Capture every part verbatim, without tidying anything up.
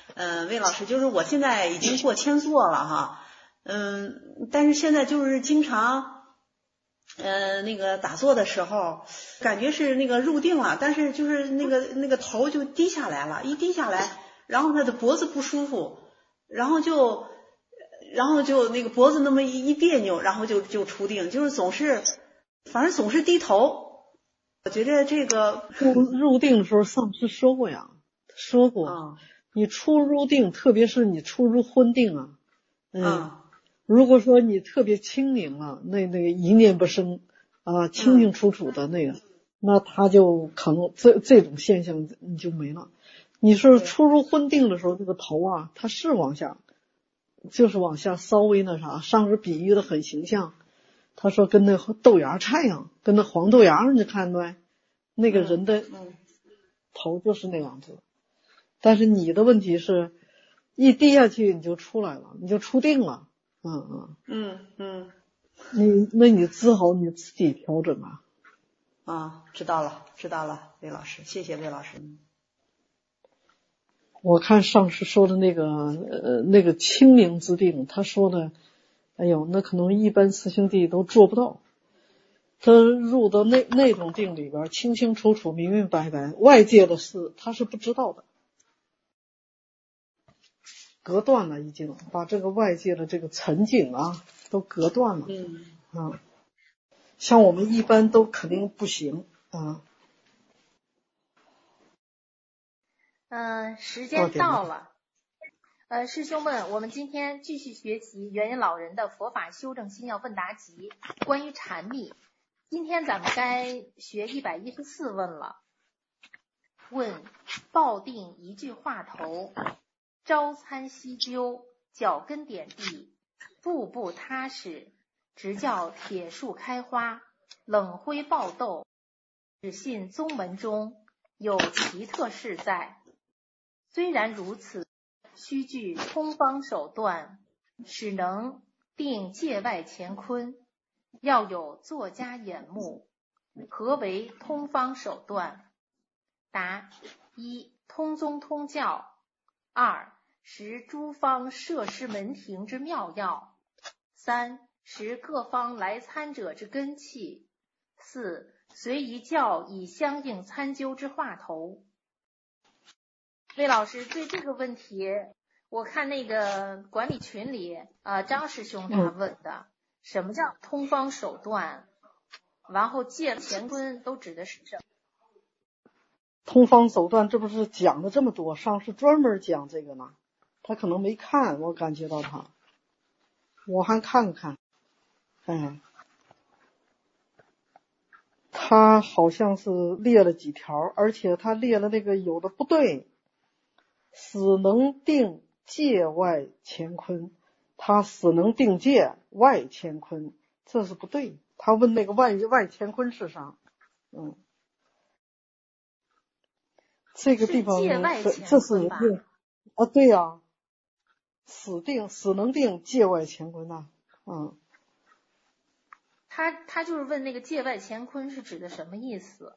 嗯、呃，魏老师，就是我现在已经过千座了哈，嗯，但是现在就是经常，呃，那个打坐的时候，感觉是那个入定了，但是就是那个那个头就低下来了，一低下来，然后他的脖子不舒服，然后就，然后就那个脖子那么一一别扭，然后就就出定，就是总是，反正总是低头。我觉得这个入入定的时候，上师说过呀，说过， 嗯、 你初入定，特别是你初入昏定啊，嗯， 嗯如果说你特别清明了，那那个一念不生啊，清清楚楚的那个，那他就可能这这种现象你就没了。你说初入昏定的时候，这个头啊，它是往下，就是往下稍微那啥，上师比喻的很形象。他说跟那豆芽菜一样，跟那黄豆芽，你看对，那个人的头就是那样子。但是你的问题是，一低下去你就出来了，你就出定了，嗯嗯嗯嗯， 你那你只好你自己调整啊。 啊，知道了知道了，魏老师，谢谢魏老师。 我看上师说的那个呃那个清明之定，他说的，哎呦，那可能一般师兄弟都做不到。他入到那那种定里边，清清楚楚、明明白白，外界的事他是不知道的，隔断了，已经把这个外界的这个沉景啊都隔断了。 嗯啊，像我们一般都肯定不行啊。 嗯、呃，时间到了。呃，师兄们，我们今天继续学习元人老人的佛法修正心要问答集，关于禅密。今天咱们该学一百一十四问了。问：抱定一句话头，朝参夕究，脚跟点地，步步踏实，直叫铁树开花，冷灰爆豆，只信宗门中有奇特事在。虽然如此，须具通方手段，使能定界外乾坤，要有作家眼目。何为通方手段？答：一、通宗通教；二、识诸方设施门庭之妙要；三、识各方来参者之根器；四、随一教以相应参究之话头。魏老师对这个问题，我看那个管理群里，呃，张师兄他问的，嗯、什么叫通方手段？然后界乾坤都指的是什么？ 通方手段，这不是讲了这么多，上师专门讲这个呢。他可能没看，我感觉到他，我还看看，哎，他好像是列了几条，而且他列了那个有的不对。死能定界外乾坤，他死能定界外乾坤，这是不对。他问那个外外乾坤是啥？嗯，这个地方这是人家啊，对呀、啊，死定死能定界外乾坤呐、啊，嗯。 他他就是问那个界外乾坤是指的什么意思？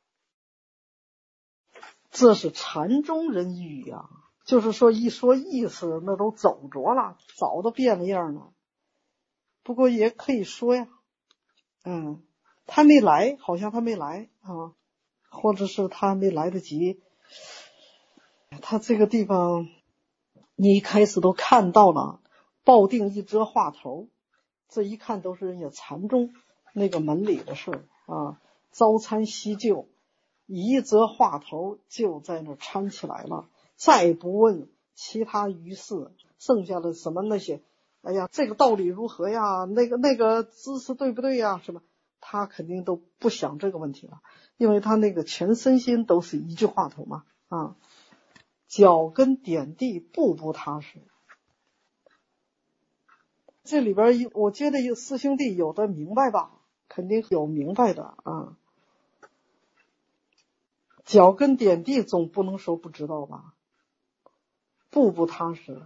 这是禅宗人语呀、啊。就是说一说意思那都走着了，早都变了样了。不过也可以说呀，嗯，他没来，好像他没来啊，或者是他没来得及。他这个地方你一开始都看到了，抱定一则话头，这一看都是人家禅宗那个门里的事啊，朝参夕究，一则话头就在那掺起来了。再不问其他于事，剩下的什么那些，哎呀，这个道理如何呀？那个那个知识对不对呀？什么？他肯定都不想这个问题了，因为他那个全身心都是一句话头嘛啊，脚跟点地，步步踏实。这里边我觉得有师兄弟有的明白吧，肯定有明白的啊。脚跟点地总不能说不知道吧？步步踏实，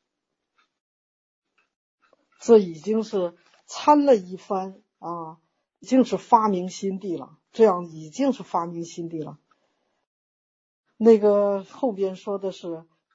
这已经是参了一番啊，已经是发明心地了，这样已经是发明心地了。那个后边说的是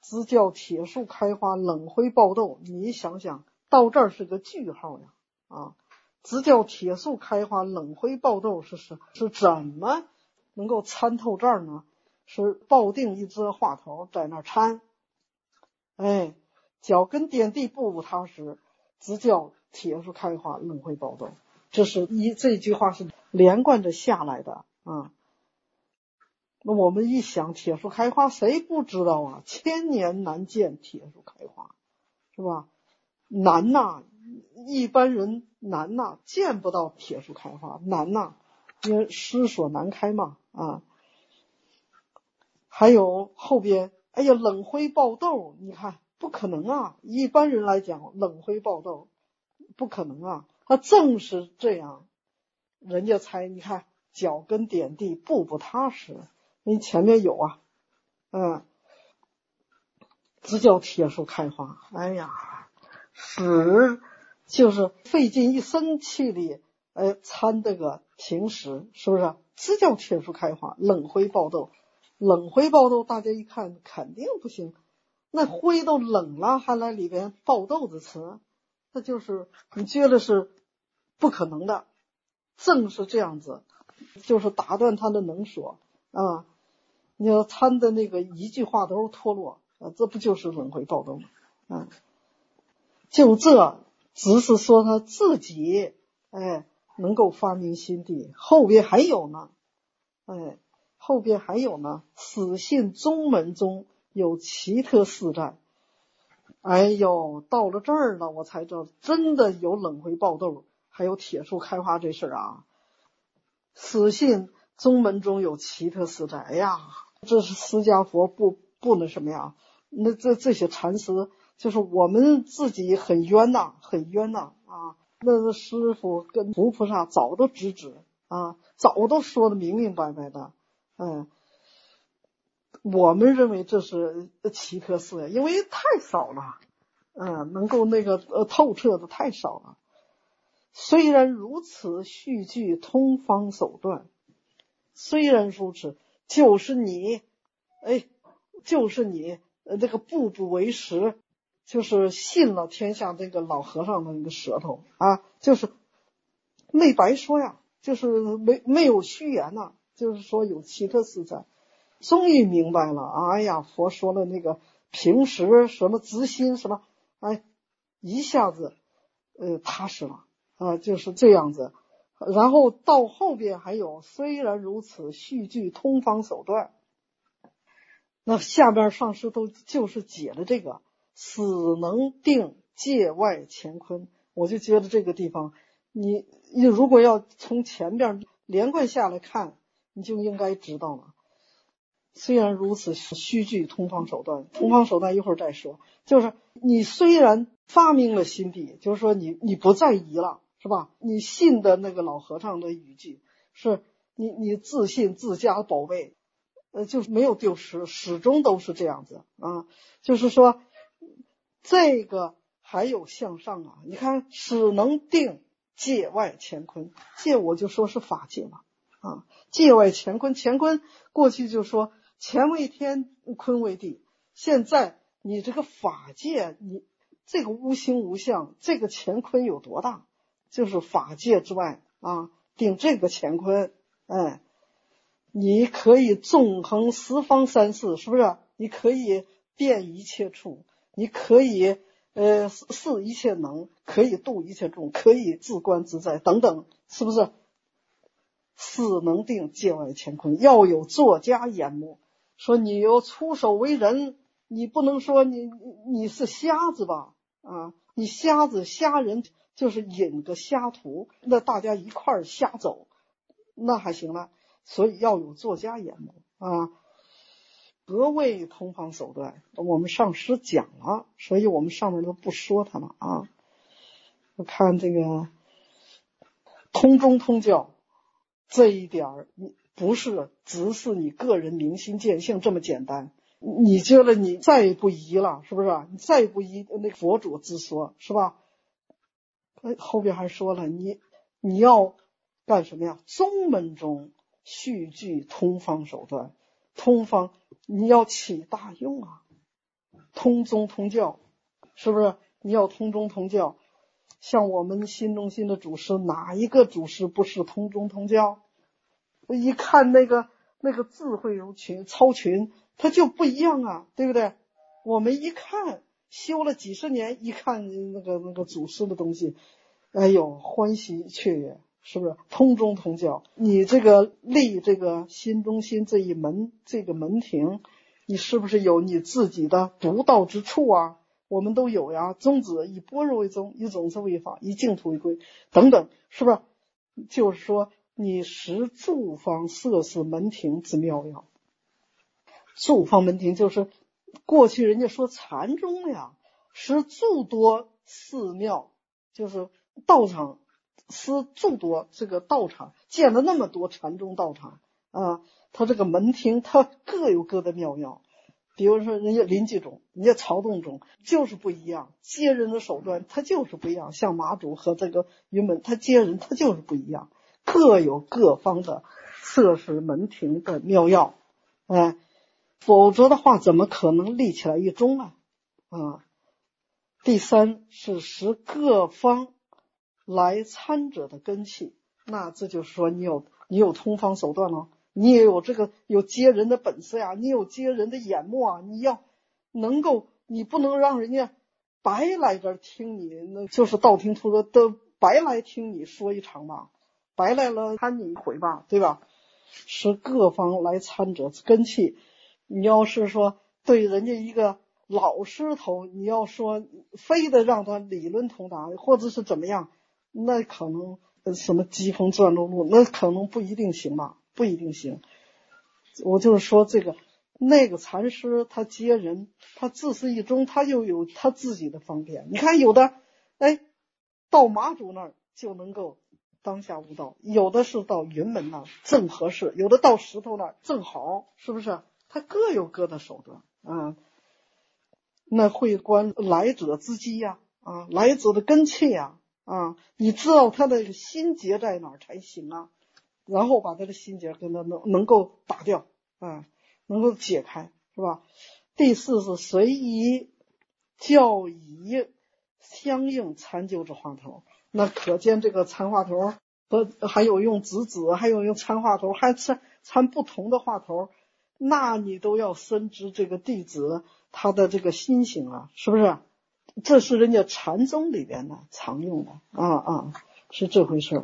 直教铁树开花，冷灰爆豆。你想想，到这儿是个句号呀啊！直教铁树开花，冷灰爆豆是是是怎么能够参透这儿呢？是抱定一只话头在那掺，哎，脚跟点地步步踏实，直教铁树开花，冷灰爆豆。这是一这句话是连贯着下来的啊。那我们一想铁树开花，谁不知道啊？千年难见铁树开花，是吧？难呐，一般人难呐，见不到铁树开花，难呐，因为诗所难开嘛啊。还有后边，哎呀，冷灰爆豆，你看不可能啊！一般人来讲，冷灰爆豆不可能啊。他正是这样，人家才你看脚跟点地，步步踏实。你前面有啊，嗯，直教铁树开花。哎呀，使就是费尽一生气力，哎，参这个平时，是不是？直教铁树开花，冷灰爆豆。冷灰爆豆，大家一看肯定不行，那灰都冷了，还来里边爆豆子词，那就是你觉得是不可能的。正是这样子，就是打断他的能说啊！你要参的那个一句话都脱落啊，这不就是冷灰爆豆吗？啊，就这只是说他自己哎能够发明心地，后边还有呢，哎。后边还有呢，死信宗门中有奇特事在。哎呦，到了这儿了，我才知道真的有冷灰爆豆，还有铁树开花这事儿啊。死信宗门中有奇特事在，哎呀，这是释迦佛不不那什么呀？那这这些禅师，就是我们自己很冤呐，很冤呐啊！那师父跟佛菩萨早都直指啊，早都说的明明白白的。嗯，我们认为这是奇特事，因为太少了，嗯，能够那个呃透彻的太少了。虽然如此，续句通方手段。虽然如此，就是你，哎，就是你，呃，这个步步为实，就是信了天下这个老和尚的那个舌头啊，就是没白说呀，就是没没有虚言呐、啊。就是说有奇特事在，终于明白了。哎呀，佛说了那个平时什么直心什么，哎，一下子呃踏实了啊，就是这样子。然后到后边还有，虽然如此，续句通方手段。那下边上师都就是解了这个死能定界外乾坤。我就觉得这个地方，你你如果要从前边连贯下来看。你就应该知道了。虽然如此，续句通方手段，通方手段一会儿再说。就是你虽然发明了心地，就是说你你不再疑了，是吧？你信的那个老和尚的语句，是你你自信自家宝贝，呃，就是没有丢失，始终都是这样子啊。就是说，这个还有向上啊。你看，使能定界外乾坤，界我就说是法界嘛。啊，界外乾坤，乾坤过去就说乾为天，坤为地。现在你这个法界，你这个无形无相，这个乾坤有多大？就是法界之外啊，定这个乾坤，哎，你可以纵横十方三世，是不是？你可以遍一切处，你可以呃是一切能，可以度一切众，可以自观自在等等，是不是？死能定界外乾坤，要有作家眼目。说你要出手为人，你不能说你你是瞎子吧？啊，你瞎子瞎人就是引个瞎途，那大家一块儿瞎走，那还行了。所以要有作家眼目啊。何谓通方手段？我们上师讲了，所以我们上面都不说它了啊。我看这个通中通教。这一点儿你不是只是你个人明心见性这么简单，你觉得你再也不疑了，是不是？你再也不疑那个佛主之说，是吧？后边还说了，你你要干什么呀？宗门中续句通方手段，通方你要起大用啊！ 通宗通教，是不是？你要通宗通教，像我们新中心的主师，哪一个主师不是通宗通教？我一看那个那个智慧如群超群，它就不一样啊，对不对？我们一看修了几十年，一看那个那个祖师的东西，哎呦，欢喜雀跃，是不是？通宗通教，你这个立这个新中心这一门这个门庭，你是不是有你自己的独到之处啊？我们都有呀，宗旨以般若为宗，以总持为法，以净土为规等等，是不是？就是说你识诸方摄事门庭之妙要。诸方门庭就是过去人家说禅宗呀，识诸多寺庙，就是道场，识诸多这个道场，建了那么多禅宗道场啊，他这个门庭他各有各的妙要。比如说人家临济宗，人家曹洞宗就是不一样，接人的手段他就是不一样，像马祖和这个云门他接人他就是不一样，各有各方的摄事门庭的妙要，哎，否则的话怎么可能立起来一宗啊？啊，第三是使各方来参者的根器，那这就是说你有你有通方手段了，你也有这个有接人的本事呀，你有接人的眼目啊，你要能够，你不能让人家白来这听你，那就是道听途说，都白来听你说一场吧，白来了参你一回吧，对吧？使各方来参者根器，你要是说对人家一个老师头，你要说非得让他理论通达，或者是怎么样，那可能什么疾风转路路，那可能不一定行吧，不一定行。我就是说这个那个禅师他接人，他自始一宗，他就有他自己的方便。你看有的哎到马祖那儿就能够当下悟道，有的是到云门那儿正合适，有的到石头那儿正好，是不是？他各有各的手段啊。那会观来者之机呀，啊，来者的根器呀，啊，你知道他的心结在哪儿才行啊，然后把他的心结跟他能能够打掉啊，能够解开，是吧？第四是随宜教以相应参究之话头，那可见这个参话头和还有用直指，还有用参话头，还参参不同的话头，那你都要深知这个弟子他的这个心性啊，是不是？这是人家禅宗里边的常用的啊啊，是这回事。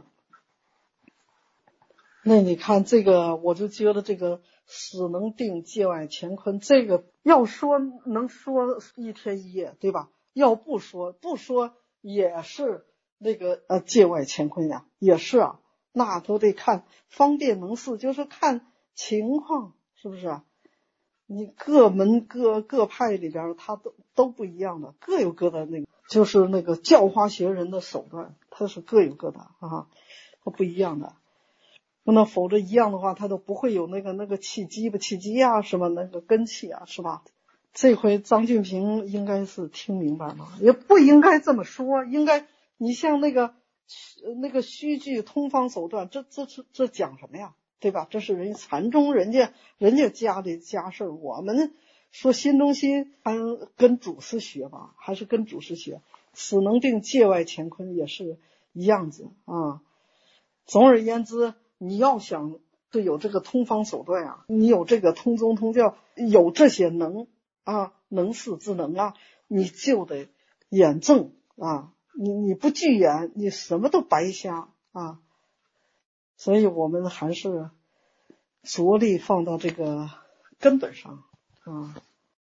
那你看这个，我就觉得这个始能定界外乾坤，这个要说能说一天一夜，对吧？要不说不说也是那个呃界外乾坤呀，也是啊，那都得看方便能事，就是看情况，是不是啊？你各门各各派里边他都都不一样的，各有各的那个就是那个教化学人的手段，他是各有各的啊，他不一样的。那否则一样的话，他都不会有那个那个契机吧，契机啊，什么那个根器啊，是吧？这回张俊平应该是听明白了，也不应该这么说，应该你像那个那个虚句通方手段，这这这这讲什么呀？对吧？这是人家禅宗人家人家家的家事，我们说新中心还跟祖师学吧，还是跟祖师学，始能定界外乾坤也是一样子啊。总而言之，你要想是有这个通方手段啊，你有这个通宗通教，有这些能啊能事之能啊，你就得眼正啊，你你不具眼，你什么都白瞎啊。所以我们还是着力放到这个根本上啊，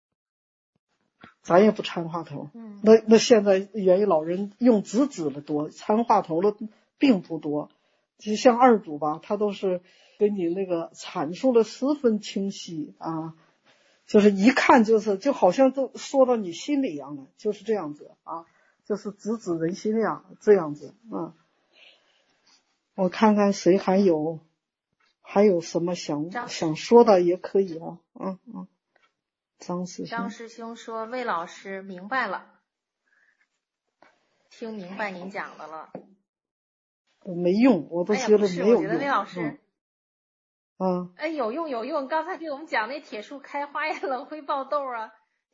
咱也不掺话头。 嗯， 那那现在元一老人用直指的多，掺话头的并不多。就像二祖吧，他都是给你那个阐述的十分清晰啊，就是一看就是就好像都说到你心里一样的，就是这样子啊，就是直指人心呀，这样子啊。我看看谁还有还有什么想想说的也可以啊，嗯嗯。张师兄， 张师兄说魏老师明白了，听明白您讲的了。 没用，我都觉得没有用。 哎呀，不是，我觉得魏老师， 嗯， 哎，有用有用，刚才给我们讲那铁树开花呀，冷灰爆豆啊，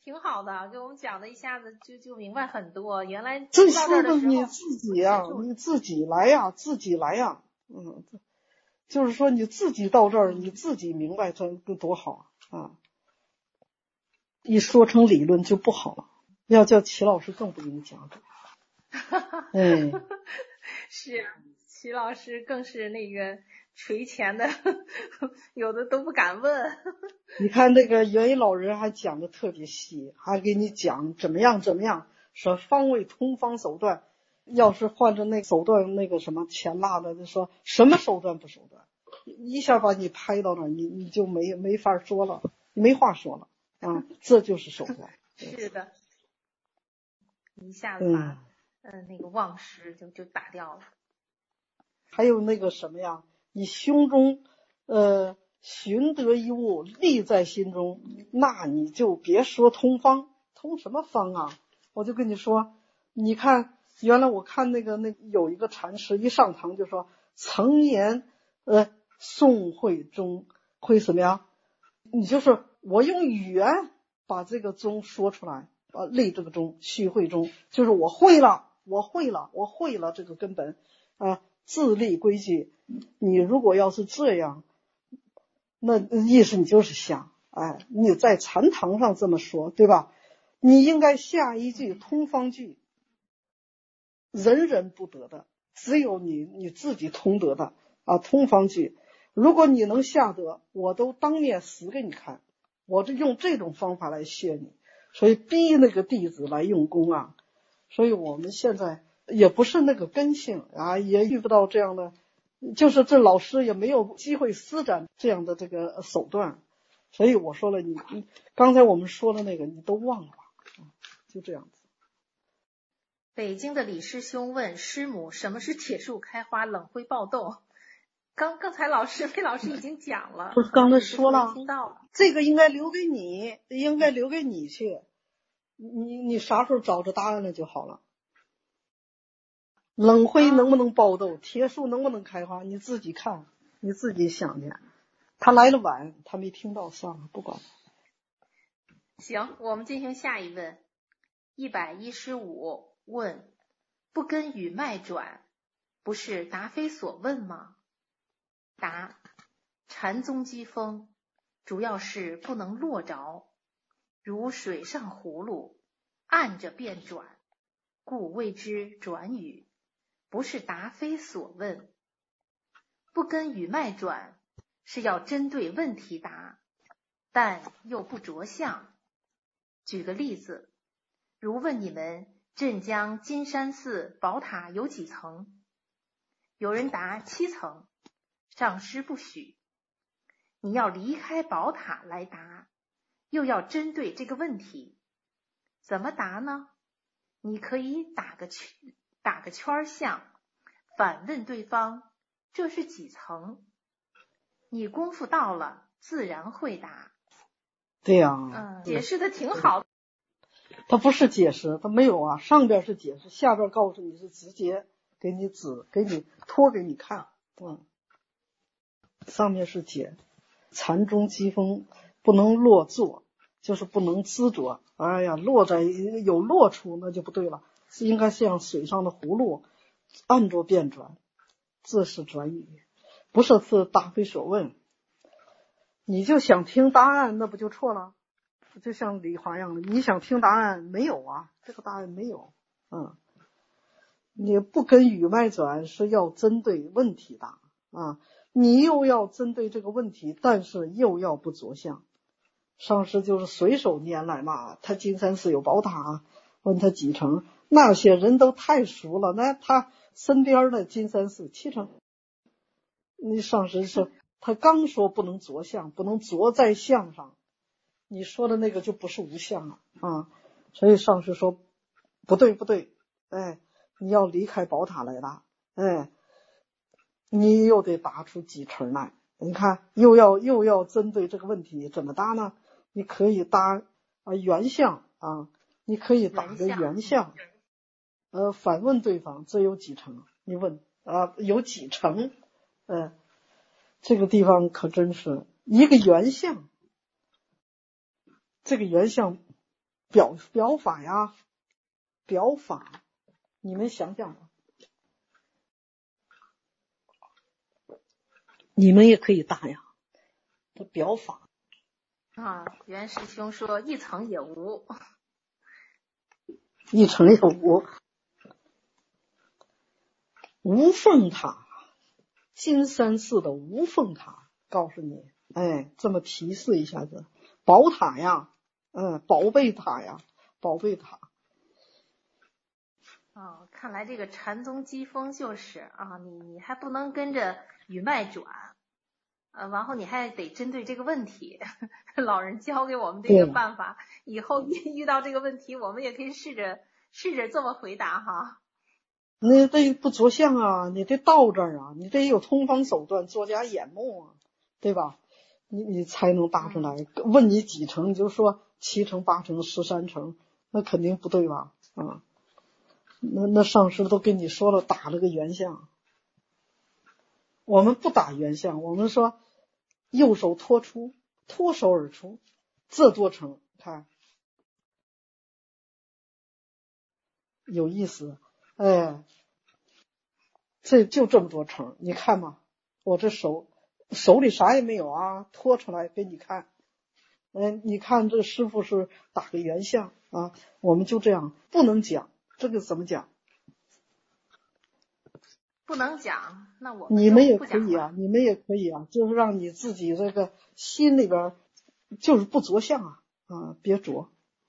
挺好的，给我们讲的一下子就就明白很多。原来这到这儿的时候， 你自己呀、啊，你自己来呀、啊，自己来呀、啊，嗯，就是说你自己到这儿，你自己明白这多好啊！一说成理论就不好了，要叫齐老师更不给你讲这。嗯， 是齐老师更是那个垂涎的，有的都不敢问。 你看那个元一老人还讲的特别细，还给你讲怎么样怎么样，说方位通方手段，要是换成那手段那个什么钱辣的，就说什么手段不手段，一下把你拍到那儿，你你就没没法说了，没话说了啊，这就是手段。 是的，一下子把嗯、呃、那个妄识就就打掉了。 还有那个什么呀，你胸中呃寻得一物，立在心中，那你就别说通方，通什么方啊？我就跟你说，你看原来我看那个那有一个禅师一上堂就说，曾言呃宋慧宗会什么呀？你就是我用语言把这个宗说出来，啊，立这个宗，虚会宗，就是我会了，我会了，我会了这个根本啊。自立规矩，你如果要是这样，那意思你就是想，哎，你在禅堂上这么说，对吧？你应该下一句通方句，人人不得的，只有你你自己通得的啊，通方句。如果你能下得，我都当面死给你看，我就用这种方法来谢你，所以逼那个弟子来用功啊。所以我们现在也不是那个根性啊，也遇不到这样的，就是这老师也没有机会施展这样的这个手段，所以我说了，你你刚才我们说的那个你都忘了，就这样子。 北京的李师兄问师母，什么是铁树开花冷灰暴动？刚刚才老师魏老师已经讲了， 不是刚才说了， 听到了， 这个应该留给你，应该留给你去，你你啥时候找着答案了就好了。冷灰能不能爆豆，铁树能不能开花，你自己看，你自己想去。他来了晚，他没听到，算了，不管。 行，我们进行下一问。一百一十五问：不跟语脉转，不是答非所问吗？答：禅宗机锋主要是不能落着，如水上葫芦，按着便转，故谓之转语，不是答非所问。不跟语脉转是要针对问题答，但又不着相。举个例子，如问你们镇江金山寺宝塔有几层？有人答七层，上师不许。你要离开宝塔来答，又要针对这个问题，怎么答呢？你可以打个圈打个圈项，反问对方这是几层？你功夫到了，自然会答。 对呀、 啊，嗯，解释的挺好的。 他不是解释，他没有啊，上边是解释，下边告诉你是直接给你指，给你托给你看，嗯，上面是解，禅中机锋不能落座，就是不能执着，哎呀，落在有落处那就不对了，是应该像水上的葫芦，按着便转，这是转语，不是是答非所问。你就想听答案，那不就错了？就像李华一样的，你想听答案没有啊？这个答案没有，嗯，你不跟语脉转是要针对问题答啊，你又要针对这个问题，但是又要不着相。上师就是随手拈来嘛，他金山寺有宝塔，问他几层，那些人都太熟了，那他身边的金山寺七层。你上师说他刚说不能着相，不能着在相上。你说的那个就不是无相了啊，所以上师说不对不对，哎，你要离开宝塔来答，哎，你又得答出几层来，你看又要又要针对这个问题怎么答呢？你可以答啊原相啊，你可以答个原相，呃，反问对方这有几层？你问啊有几层？呃，这个地方可真是一个原相。这个原相表表法呀，表法，你们想想吧，你们也可以答呀。这表法啊，袁师兄说一层也无， 一层也无。无凤塔，金山寺的无凤塔，告诉你，哎，这么提示一下子，宝塔呀，嗯，宝贝塔呀，宝贝塔。 哦，看来这个禅宗机锋就是啊，你你还不能跟着语脉转，呃，然后你还得针对这个问题。老人教给我们这个办法，以后遇到这个问题，我们也可以试着试着这么回答哈。 你得不着相啊，你得到这儿啊，你得有通方手段，作假眼目啊，对吧？你你才能答出来。嗯、问你几成，你就说七成、八成、十三成，那肯定不对吧？啊，那那上师都跟你说了，打了个原相。我们不打原相，我们说右手托出，脱手而出，这多成，看有意思，哎。这就这么多成，你看嘛，我这手手里啥也没有啊，拖出来给你看。嗯，你看这师傅是打个原相啊，我们就这样，不能讲这个怎么讲？ 不能讲，那我们你们也可以啊，你们也可以啊，就是让你自己这个心里边就是不着相啊啊，别着。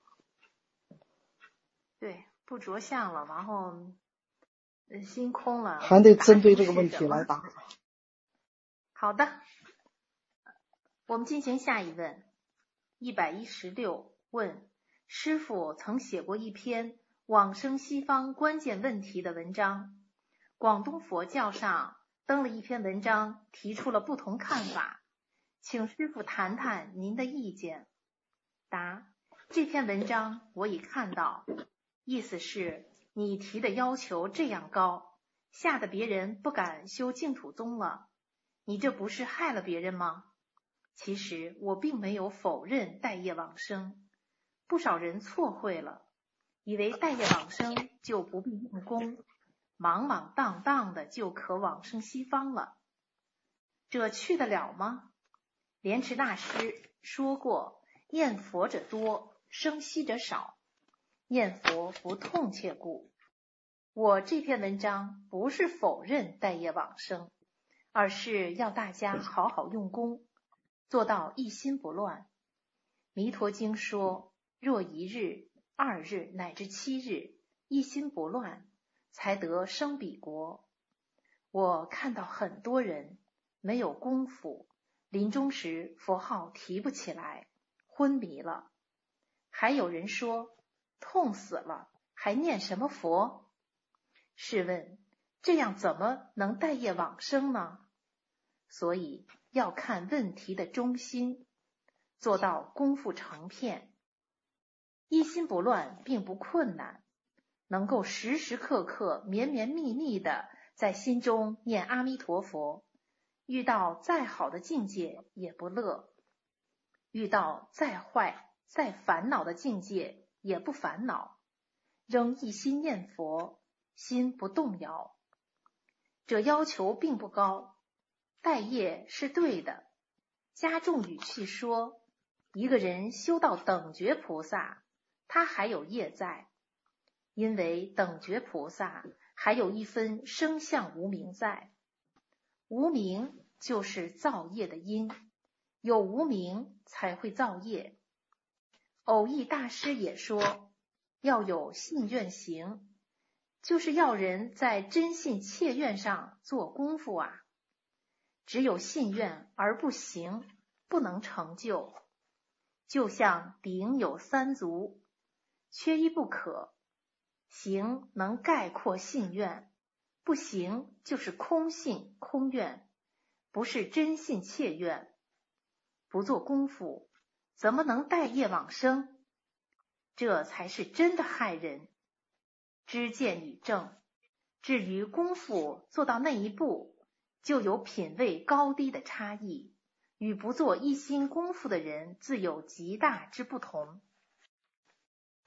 对，不着相了，然后心空了， 还得针对这个问题来答。 好的，我们进行下一问。一百一十六问：师父曾写过一篇往生西方关键问题的文章，广东佛教上登了一篇文章，提出了不同看法，请师父谈谈您的意见。答：这篇文章我已看到，意思是你提的要求这样高，吓得别人不敢修净土宗了，你这不是害了别人吗？其实我并没有否认待业往生，不少人错会了，以为待业往生就不必用功，莽莽荡荡的就可往生西方了，这去得了吗？莲池大师说过，念佛者多，生息者少，念佛不痛切故。我这篇文章不是否认待业往生，而是要大家好好用功，做到一心不乱。弥陀经说，若一日、二日乃至七日，一心不乱，才得生彼国。我看到很多人没有功夫，临终时佛号提不起来，昏迷了。还有人说，痛死了，还念什么佛？试问，这样怎么能待业往生呢？所以要看问题的中心，做到功夫成片。一心不乱并不困难，能够时时刻刻绵绵密密的在心中念阿弥陀佛，遇到再好的境界也不乐，遇到再坏再烦恼的境界也不烦恼，仍一心念佛，心不动摇。这要求并不高，待业是对的。加重语气说，一个人修到等觉菩萨，他还有业在，因为等觉菩萨还有一分生相无明在。无明就是造业的因，有无明才会造业。偶益大师也说，要有信愿行，就是要人在真信切愿上做功夫啊。只有信愿而不行，不能成就。就像鼎有三足，缺一不可。行能概括信愿，不行就是空信空愿，不是真信切愿。不做功夫，怎么能待业往生？这才是真的害人。知见与正，至于功夫做到那一步，就有品位高低的差异，与不做一心功夫的人自有极大之不同。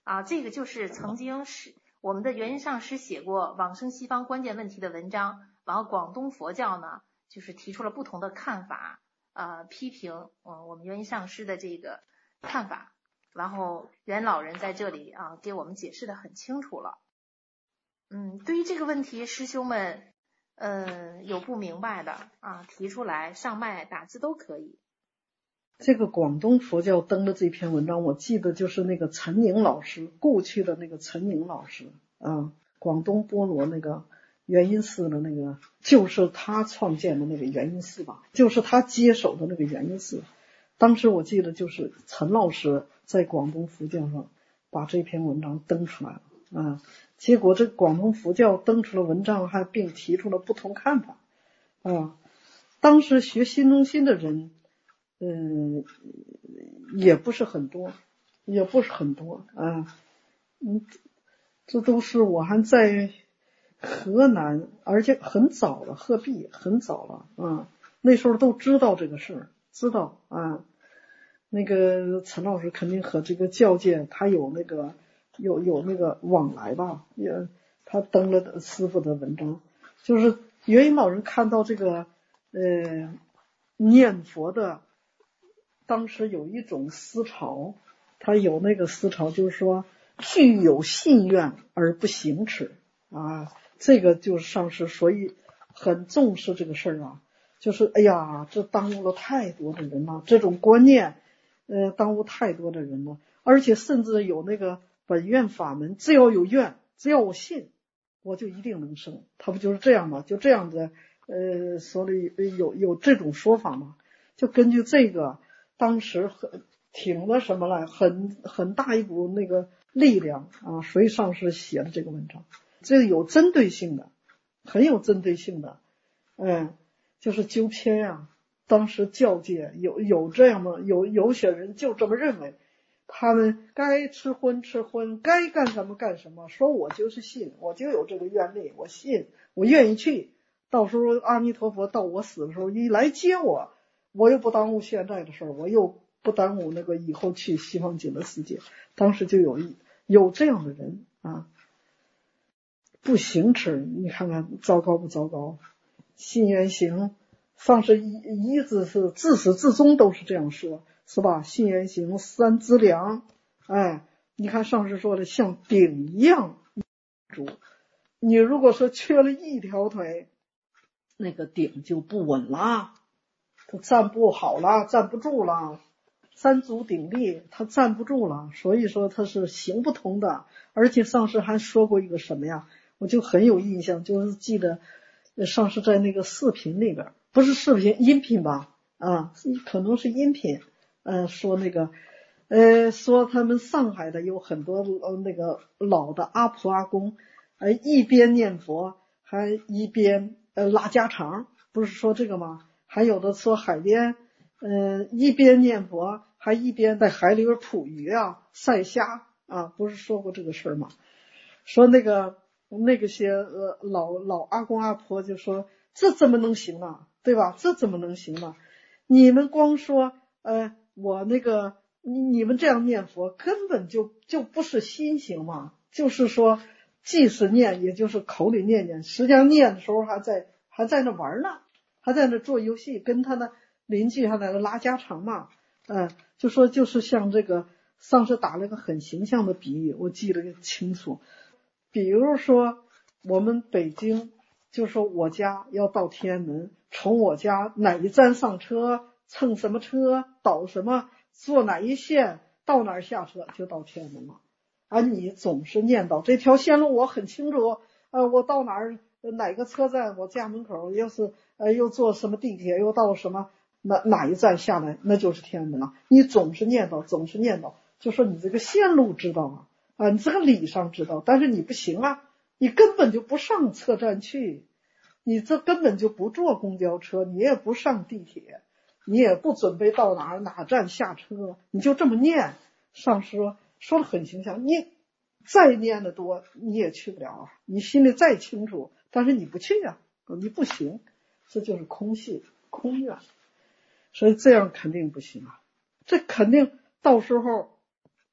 啊，这个就是曾经是我们的元音上师写过往生西方关键问题的文章，然后广东佛教呢就是提出了不同的看法，呃，批评嗯我们元音上师的这个看法，然后元老人在这里啊给我们解释的很清楚了。嗯，对于这个问题，师兄们嗯有不明白的啊提出来，上麦打字都可以。 这个广东佛教登的这篇文章，我记得就是那个陈宁老师，过去的那个陈宁老师啊，广东菠萝那个元音寺的那个，就是他创建的那个元音寺吧，就是他接手的那个元音寺。当时我记得就是陈老师在广东佛教上把这篇文章登出来了啊，结果这广东佛教登出了文章，还并提出了不同看法啊。当时学新中心的人嗯，也不是很多，也不是很多啊。嗯，这都是我还在河南，而且很早了，鹤壁很早了啊。那时候都知道这个事儿，知道啊。那个陈老师肯定和这个教界他有那个有有那个往来吧，也他登了师傅的文章，就是元音老人看到这个呃念佛的。当时有一种思潮，他有那个思潮，就是说具有信愿而不行持啊，这个就是上师，所以很重视这个事儿啊。就是哎呀，这耽误了太多的人了，这种观念，呃，耽误太多的人了。而且甚至有那个本愿法门，只要有愿，只要我信，我就一定能生。他不就是这样吗？就这样的，呃，所里有有这种说法吗？就根据这个。当时很挺了什么来，很很大一股那个力量啊，所以上师写的这个文章，这有针对性的，很有针对性的，嗯，就是纠偏呀、啊。当时教界有有这样的，有有些人就这么认为，他们该吃荤吃荤，该干什么干什么，说我就是信，我就有这个愿力，我信，我愿意去，到时候阿弥陀佛到我死的时候一来接我。我又不耽误现在的事儿，我又不耽误那个以后去西方极乐世界。当时就有有这样的人啊，不行持，你看看糟糕不糟糕？信愿行，上师一一直是自始至终都是这样说，是吧？信愿行三资粮，哎，你看上师说的像鼎一样主，你如果说缺了一条腿，那个鼎就不稳了。他站不好了，站不住了，三足鼎立，他站不住了，所以说他是行不通的。而且上师还说过一个什么呀？我就很有印象，就是记得上师在那个视频里边，不是视频，音频吧？啊，可能是音频，呃，说那个，呃，说他们上海的有很多呃那个老的阿婆阿公，呃，一边念佛还一边呃拉家常，不是说这个吗？还有的说海边，嗯、呃，一边念佛，还一边在海里边捕鱼啊、晒虾啊，不是说过这个事儿吗？说那个那个些呃老老阿公阿婆就说，这怎么能行啊？对吧？这怎么能行啊？你们光说呃我那个你你们这样念佛，根本就就不是心行嘛，就是说即使念，也就是口里念念，实际上念的时候还在还在那玩呢。还在那做游戏，跟他的邻居还在那拉家常嘛，嗯，就说就是像这个上师打了一个很形象的比喻，我记得清楚。比如说我们北京，就说我家要到天安门，从我家哪一站上车，乘什么车，倒什么，坐哪一线，到哪儿下车就到天安门了。而你总是念叨这条线路我很清楚，呃，我到哪儿哪个车站，我家门口要是呃又坐什么地铁，又到什么哪哪一站下来，那就是天安门了。你总是念叨，总是念叨，就说你这个线路知道啊，啊，你这个理上知道，但是你不行啊，你根本就不上车站去，你这根本就不坐公交车，你也不上地铁，你也不准备到哪哪站下车，你就这么念。上师说说的很形象，你再念的多你也去不了啊，你心里再清楚，但是你不去啊，你不行，这就是空性空愿，所以这样肯定不行啊，这肯定到时候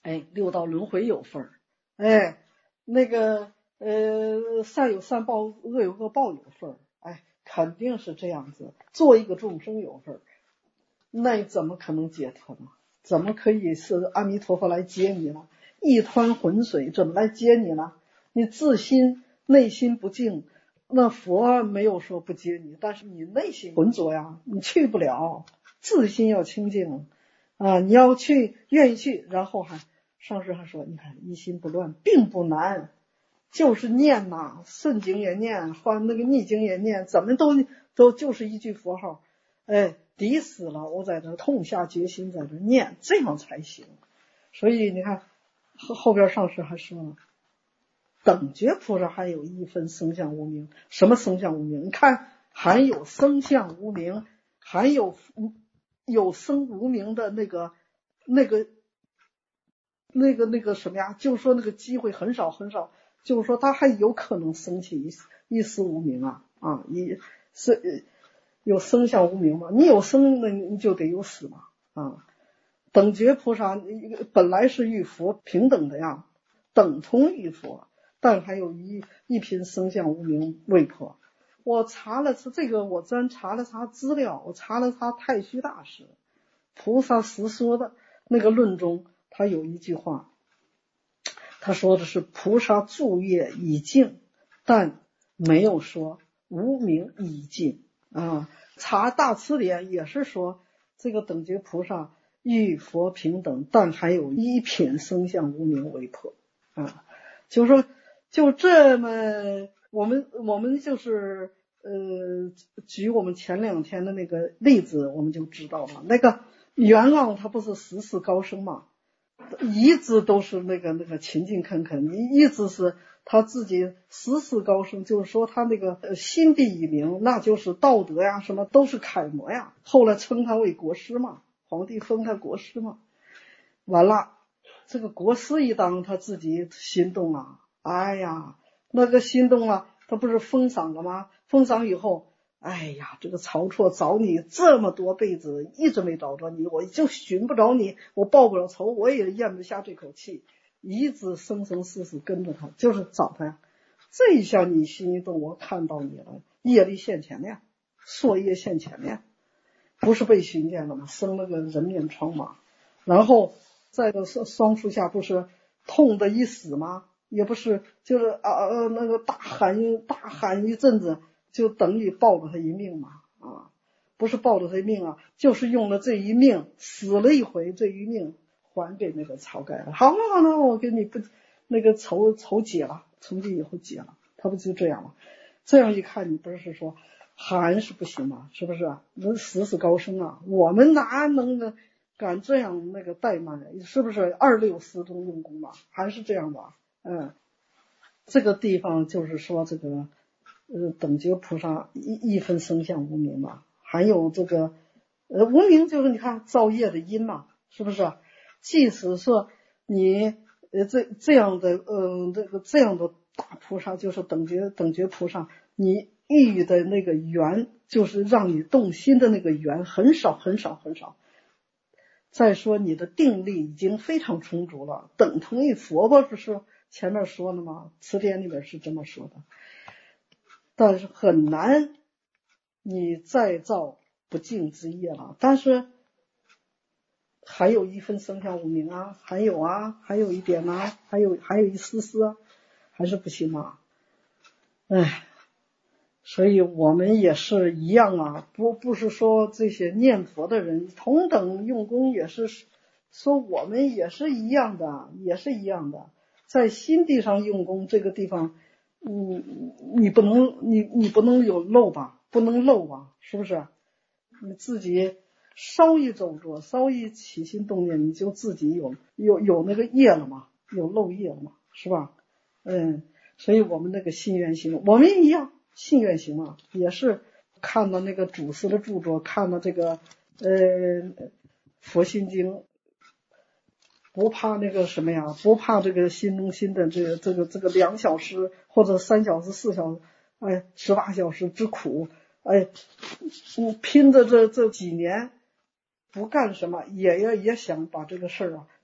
哎，六道轮回有份儿，哎，那个呃善有善报，恶有恶报有份儿，哎，肯定是这样子。做一个众生有份儿，那怎么可能解脱呢？怎么可以是阿弥陀佛来接你呢？一滩浑水怎么来接你呢？你自心内心不净，那佛没有说不接你，但是你内心浑浊呀，你去不了。自心要清净啊，你要去愿意去，然后还上师还说，你看一心不乱并不难，就是念呐，顺经也念，换那个逆经也念，怎么都都就是一句佛号，哎，抵死了，我在这痛下决心在这念，这样才行。所以你看后后边上师还说了，等觉菩萨还有一分生相无明。什么生相无明？你看还有生相无明，还有有生无明的那个那个那个那个什么呀，就是说那个机会很少很少，就是说他还有可能升起一一丝无明啊啊，一是有生相无明嘛，你有生那你就得有死嘛啊。等觉菩萨本来是与佛平等的呀，等同于佛，但还有一一品生相无明未破。我查了这个，我真查了查资料，我查了查太虚大师菩萨实说的那个论中，他有一句话，他说的是菩萨诸业已尽，但没有说无明已尽啊。查大词典也是说这个等觉菩萨与佛平等，但还有一品生相无明未破啊。就是说就这么我们我们就是呃举我们前两天的那个例子，我们就知道了。那个元昂他不是十四高僧嘛，一直都是那个那个勤勤恳恳，一直是他自己十四高僧，就是说他那个心地以明，那就是道德呀什么都是楷模呀。后来称他为国师嘛，皇帝封他国师嘛。完了这个国师一当，他自己心动了，哎呀那个心动了，他不是封赏了吗？封赏以后，哎呀这个曹错找你这么多辈子一直没找着你，我就寻不着你，我报不了仇，我也咽不下这口气，一直生生世世跟着他，就是找他呀。这一下你心一动，我看到你了，业力现前面，朔业现前面，不是被寻见了吗？生了个人面疮嘛，然后在这双树下不是痛得一死吗？也不是就是啊呃那个大喊一大喊一阵子，就等于报了他一命嘛啊，不是报了他一命啊，就是用了这一命死了一回，这一命还给那个晁盖了。好了好了，我给你不那个仇仇解了，从今以后解了，他不就这样吗？这样一看，你不是说还是不行吗？是不是？那十四高僧啊，我们哪能呢？敢这样那个怠慢，是不是二六四中用功嘛？还是这样吧？嗯，这个地方就是说这个呃等觉菩萨一一分生相无明嘛，还有这个呃无明就是你看造业的因嘛，是不是？即使说你呃这这样的呃这个这样的大菩萨，就是等觉等觉菩萨，你遇的那个缘，就是让你动心的那个缘很少很少很少。再说你的定力已经非常充足了，等同于佛吧，不是前面说了吗？词典里面是这么说的。但是很难你再造不净之业了，但是还有一分生相无明啊，还有啊，还有一点啊，还有还有一丝丝啊，还是不行啊。哎，所以我们也是一样啊，不不是说这些念佛的人同等用功，也是说我们也是一样的，也是一样的，在心地上用功这个地方，你你不能你你不能有漏吧，不能漏吧，是不是？你自己稍一走着，稍一起心动念，你就自己有有有那个业了嘛，有漏业了嘛，是吧？嗯，所以我们那个心愿行，我们也一样。信愿行啊，也是看到那个祖师的著作，看到这个呃佛心经，不怕那个什么呀，不怕这个心中心的这个这个这个两小时或者三小时四小时，哎十八小时之苦，哎，我拼着这这几年不干什么，也也也想把这个事儿啊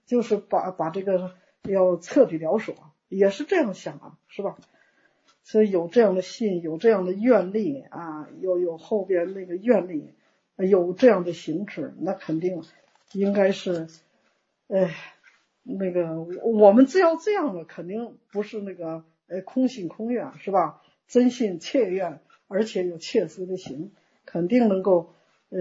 就是把把这个要彻底了所，也是这样想啊，是吧？所以有这样的信，有这样的愿力啊，有有后边那个愿力，有这样的行持，那肯定应该是，哎，那个我们只要这样了，肯定不是那个呃空心空愿，是吧？真心切愿，而且有切实的行，肯定能够呃，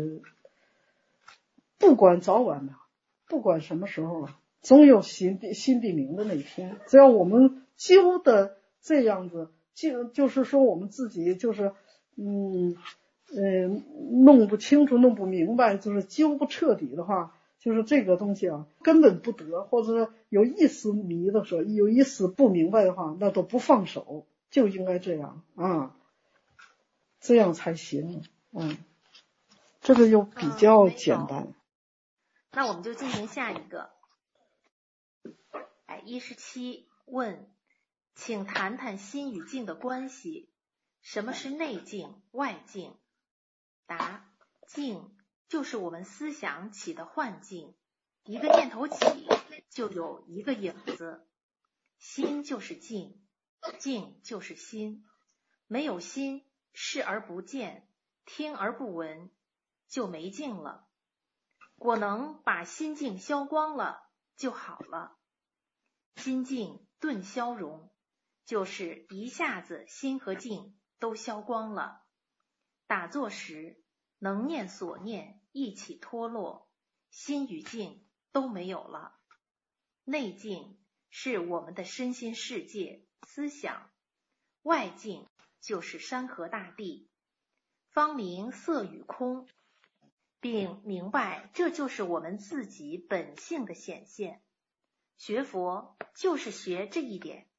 不管早晚的，不管什么时候啊，总有心地心地明的那一天。只要我们揪的这样子，就就是说我们自己就是嗯呃弄不清楚、弄不明白，就是揪不彻底的话，就是这个东西啊根本不得，或者说有一丝迷的时候，有一丝不明白的话，那都不放手，就应该这样啊，这样才行。嗯，这个又比较简单。 嗯、那我们就进行下一个。哎，一十七问，请谈谈心与境的关系。什么是内境、外境？答：境就是我们思想起的幻境，一个念头起就有一个影子。心就是境，境就是心。没有心，视而不见，听而不闻，就没境了。果能把心境消光了就好了。心境顿消融，就是一下子心和境都消光了。打坐时能念所念一起脱落，心与境都没有了。内境是我们的身心世界思想，外境就是山河大地，方明色与空，并明白这就是我们自己本性的显现。学佛就是学这一点。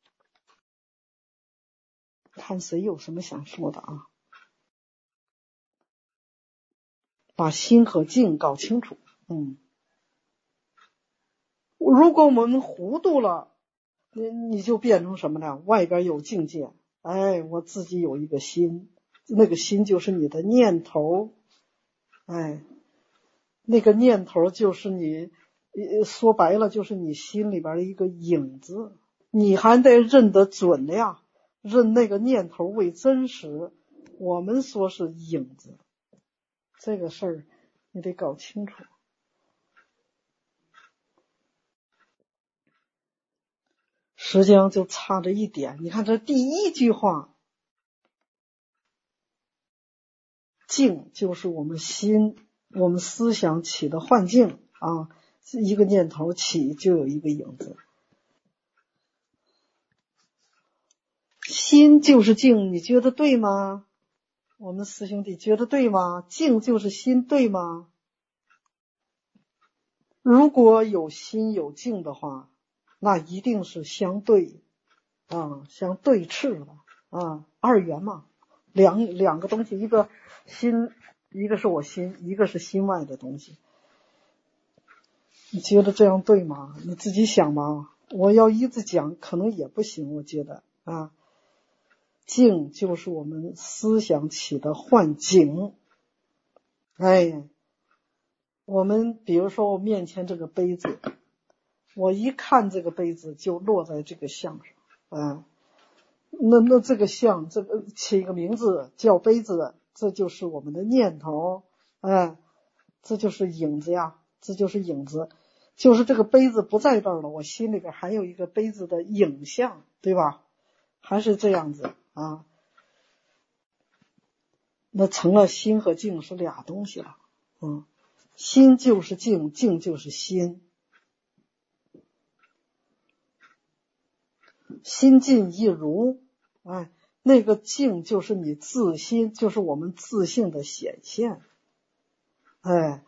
看谁有什么想说的啊？把心和境搞清楚。嗯，如果我们糊涂了，你你就变成什么呢？外边有境界，哎，我自己有一个心，那个心就是你的念头，哎，那个念头就是你，说白了就是你心里边的一个影子，你还得认得准的呀，认那个念头为真实。我们说是影子，这个事儿你得搞清楚。实际上就差这一点，你看这第一句话，境就是我们心我们思想起的幻境啊，一个念头起就有一个影子。心就是境，你觉得对吗？我们师兄弟觉得对吗？境就是心，对吗？如果有心有境的话，那一定是相对啊，相对斥的啊，二元嘛，两两个东西，一个心，一个是我心，一个是心外的东西。你觉得这样对吗？你自己想吗？我要一直讲可能也不行，我觉得啊，境就是我们思想起的幻境。哎，我们比如说我面前这个杯子，我一看这个杯子就落在这个相上啊，那那这个相，这个起一个名字叫杯子，这就是我们的念头，哎，这就是影子呀，这就是影子，就是这个杯子不在这儿了，我心里边还有一个杯子的影像，对吧？还是这样子啊，那成了心和境是俩东西了。嗯，心就是境，境就是心。心境一如，哎，那个境就是你自心，就是我们自性的显现。哎，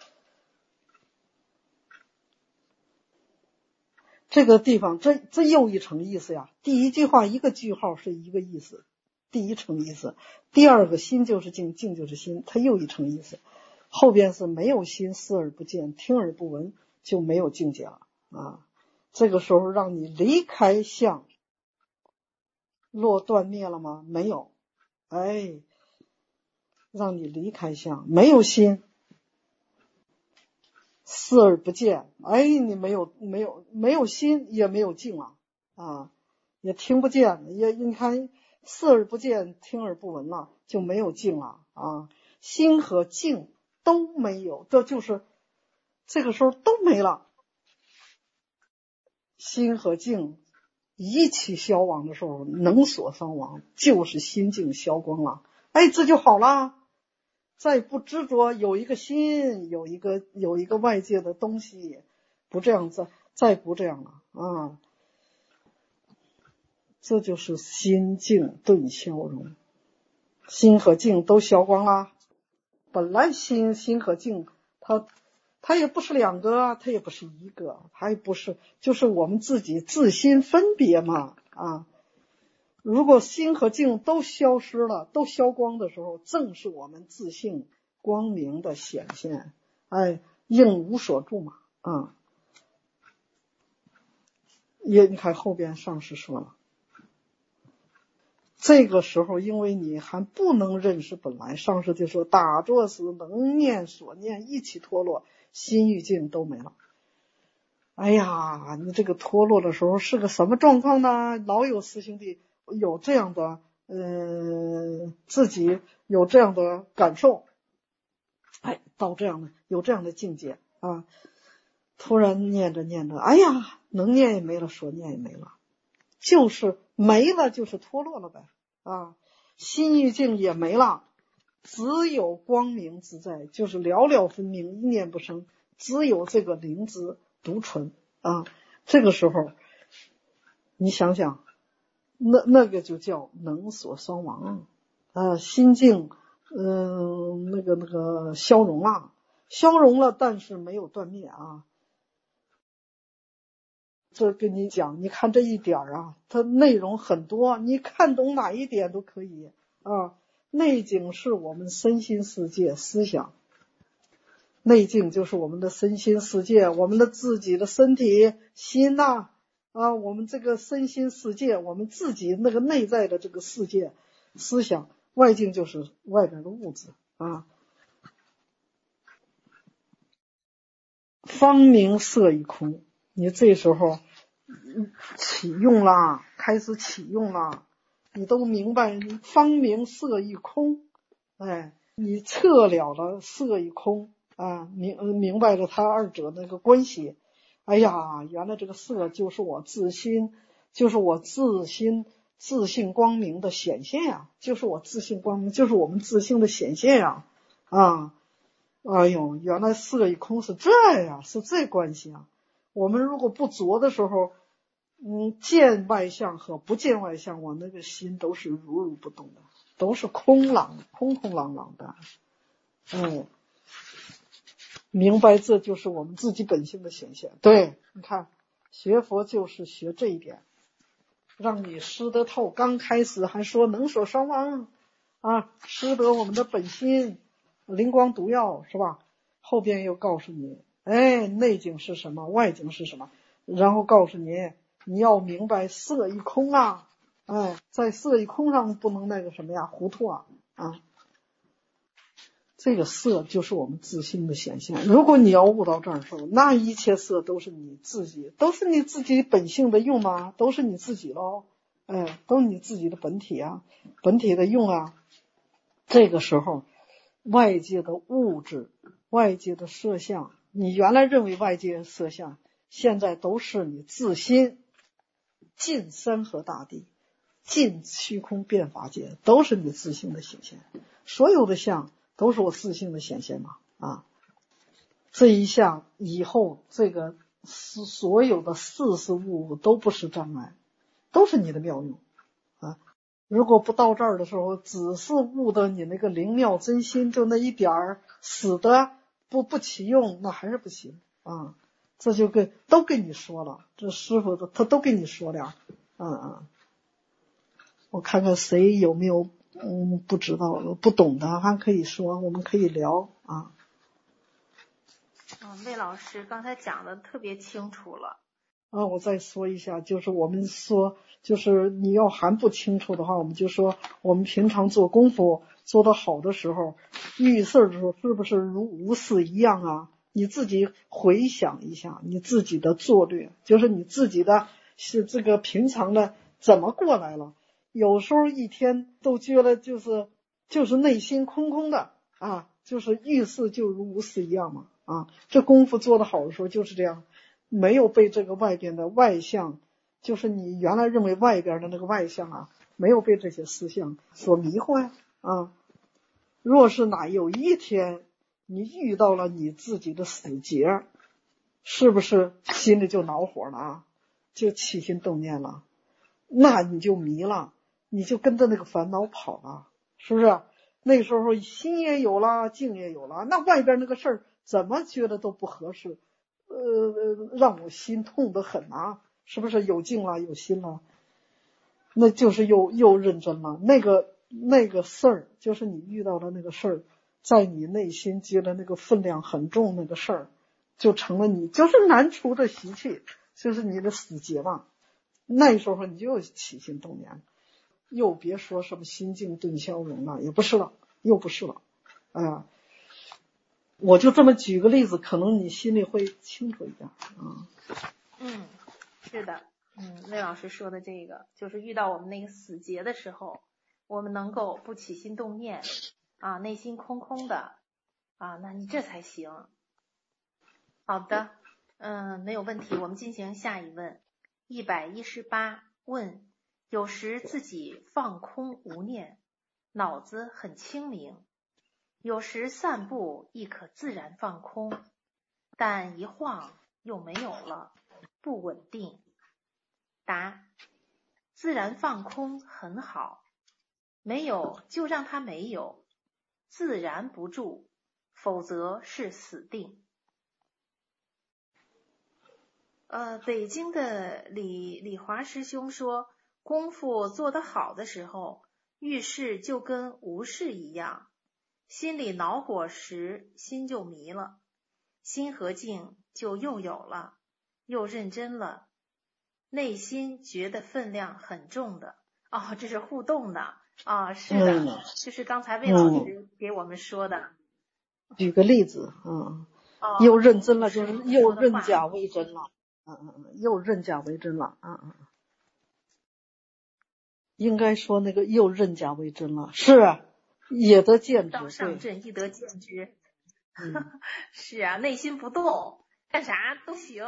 这个地方这这又一层意思呀。第一句话一个句号是一个意思，第一层意思。第二个心就是境，境就是心，它又一层意思。后边是没有心，视而不见，听而不闻，就没有境界了啊。这个时候让你离开相，落断灭了吗？没有。哎，让你离开相，没有心， 视而不见，哎，你没有没有没有心，也没有静了啊，也听不见，也你看视而不见，听而不闻了，就没有静了啊，心和静都没有，这就是这个时候都没了。心和静一起消亡的时候，能所伤亡，就是心静消光了，哎，这就好了。再不执着有一个心，有一个有一个外界的东西，不这样子，再不这样了啊，这就是心静顿消融，心和静都消光了。本来心心和静，它它也不是两个，它也不是一个，它也不是，就是我们自己自心分别嘛啊。如果心和静都消失了，都消光的时候，正是我们自性光明的显现，哎，应无所住嘛啊。也你看后边上师说了，这个时候因为你还不能认识本来，上师就说打坐时能念所念一起脱落，心与静都没了。哎呀，你这个脱落的时候是个什么状况呢？老有师兄弟有这样的呃，自己有这样的感受，哎，到这样的有这样的境界啊，突然念着念着，哎呀，能念也没了，所念也没了，就是没了，就是脱落了呗啊，心与境也没了，只有光明自在，就是了了分明，一念不生，只有这个灵知独存啊。这个时候你想想，那那个就叫能所双亡啊，心境嗯、呃，那个那个消融了，消融了，但是没有断灭啊。这跟你讲，你看这一点啊，它内容很多，你看懂哪一点都可以啊。内境是我们身心世界思想，内境就是我们的身心世界，我们的自己的身体心呐 啊, 啊，我们这个身心世界，我们自己那个内在的这个世界思想，外境就是外边的物质啊。方明色与空，你这时候启用啦，开始启用啦，你都明白方明色与空，哎，你测了了色与空啊，明明白了它二者那个关系。哎呀，原来这个色就是我自心，就是我自心自性光明的显现呀、啊，就是我自性光明，就是我们自性的显现呀、啊，啊。哎呦，原来色与空是这样，是这关系啊！我们如果不着的时候，嗯，见外相和不见外相，我那个心都是如如不动的，都是空朗、空空朗朗的。嗯，明白，这就是我们自己本性的显现。对，你看，学佛就是学这一点，让你识得透。刚开始还说能所双亡啊，识得我们的本心。灵光毒药是吧？后边又告诉你，哎，内境是什么，外境是什么，然后告诉你，你要明白色与空啊，哎，在色与空上不能那个什么呀，糊涂啊啊！这个色就是我们自性的显现。如果你要悟到这儿的时候，那一切色都是你自己，都是你自己本性的用啊，都是你自己喽，哎，都是你自己的本体啊，本体的用啊。这个时候。外界的物质，外界的色相，你原来认为外界色相，现在都是你自心尽山河大地，尽虚空变法界，都是你自性的显现。所有的相都是我自性的显现嘛啊！这一下以后，这个所有的事事物物都不是障碍，都是你的妙用啊！如果不到这儿的时候，只是悟的你那个灵妙真心，就那一点儿，死的不不起用，那还是不行啊！这就跟都跟你说了，这师傅的他都跟你说了，嗯嗯。我看看谁有没有嗯不知道不懂的，还可以说，我们可以聊啊。 嗯，魏老师刚才讲的特别清楚了。 啊，我再说一下，就是我们说，就是你要还不清楚的话，我们就说我们平常做功夫做得好的时候，遇事的时候是不是如无事一样啊？ 你自己回想一下你自己的作略，就是你自己的是这个平常的怎么过来了。有时候一天都觉得就是就是内心空空的啊，就是遇事就如无事一样嘛啊，这功夫做得好的时候就是这样，没有被这个外边的外相，就是你原来认为外边的那个外相啊，没有被这些思想所迷惑呀啊。若是哪有一天你遇到了你自己的死结，是不是心里就恼火了啊，就起心动念了，那你就迷了，你就跟着那个烦恼跑了，是不是？那个时候心也有了，境也有了，那外边那个事儿怎么觉得都不合适，呃，让我心痛得很啊，是不是？有境了，有心了，那就是又又认真了。那个那个事儿，就是你遇到的那个事儿，在你内心觉得那个分量很重，那个事儿就成了你就是难除的习气，就是你的死结嘛。那时候你就起心动念，又别说什么心静顿消融了，也不是了，又不是了。哎呀，我就这么举个例子，可能你心里会清楚一点啊。 嗯，是的，嗯，魏老师说的这个，就是遇到我们那个死结的时候，我们能够不起心动念啊，内心空空的啊，那你这才行。好的，嗯，没有问题，我们进行下一问。一百一十八问，有时自己放空无念，脑子很清明，有时散步亦可自然放空，但一晃又没有了，不稳定。答：自然放空很好，没有就让它没有，自然不住，否则是死定。呃，北京的李李华师兄说，功夫做得好的时候，遇事就跟无事一样，心里恼火时，心就迷了，心和境就又有了，又认真了，内心觉得分量很重的。哦，这是互动的啊、哦，是的、嗯，就是刚才魏老师给我们说的。 嗯、举个例子啊、哦，又认真了，就是又认假为真了。嗯嗯嗯，又认假为真了，嗯嗯，应该说那个又认假为真了，是也得见知， 道上阵亦得见知，嗯、是啊，内心不动，干啥都行。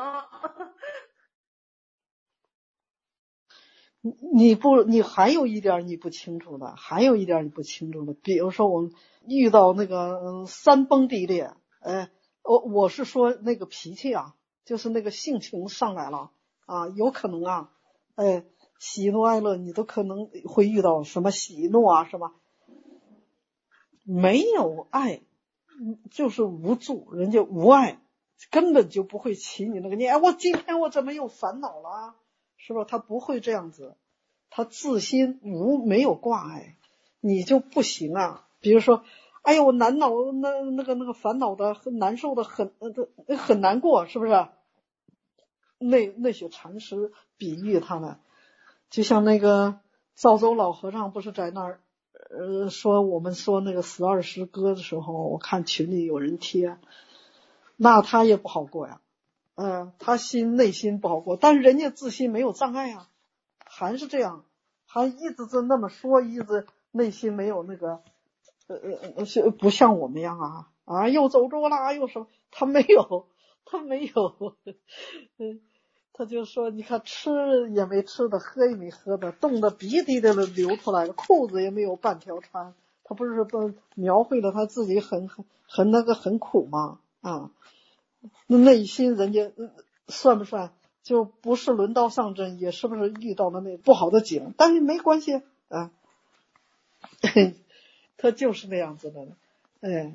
你不，你还有一点你不清楚的，还有一点你不清楚的，比如说我们遇到那个、嗯、山崩地裂，哎，我我是说那个脾气啊。就是那个性情上来了啊，有可能啊，哎，喜怒哀乐你都可能会遇到什么喜怒啊，什么没有爱，就是无助，人家无爱，根本就不会起你那个念，哎，我今天我怎么又烦恼了，是吧？他不会这样子，他自心无没有挂碍，你就不行啊。比如说。哎呦，我难恼，那那个那个烦恼的，很难受的，很呃很难过，是不是？那那些禅师比喻他们，就像那个赵州老和尚不是在那儿，呃，说我们说那个十二时歌的时候，我看群里有人贴，那他也不好过呀，嗯、呃，他心内心不好过，但是人家自心没有障碍啊，还是这样，还一直是那么说，一直内心没有那个。呃呃是不像我们一样啊啊又走着啦又什么，他没有他没有，嗯，他就说你看吃也没吃的，喝也没喝的，冻得鼻涕的流出来了，裤子也没有半条穿，他不是不描绘了他自己很很很那个很苦吗？啊，那内心人家算不算就不是轮到上阵，也是不是遇到了那不好的景，但是没关系啊。他就是那样子的，哎，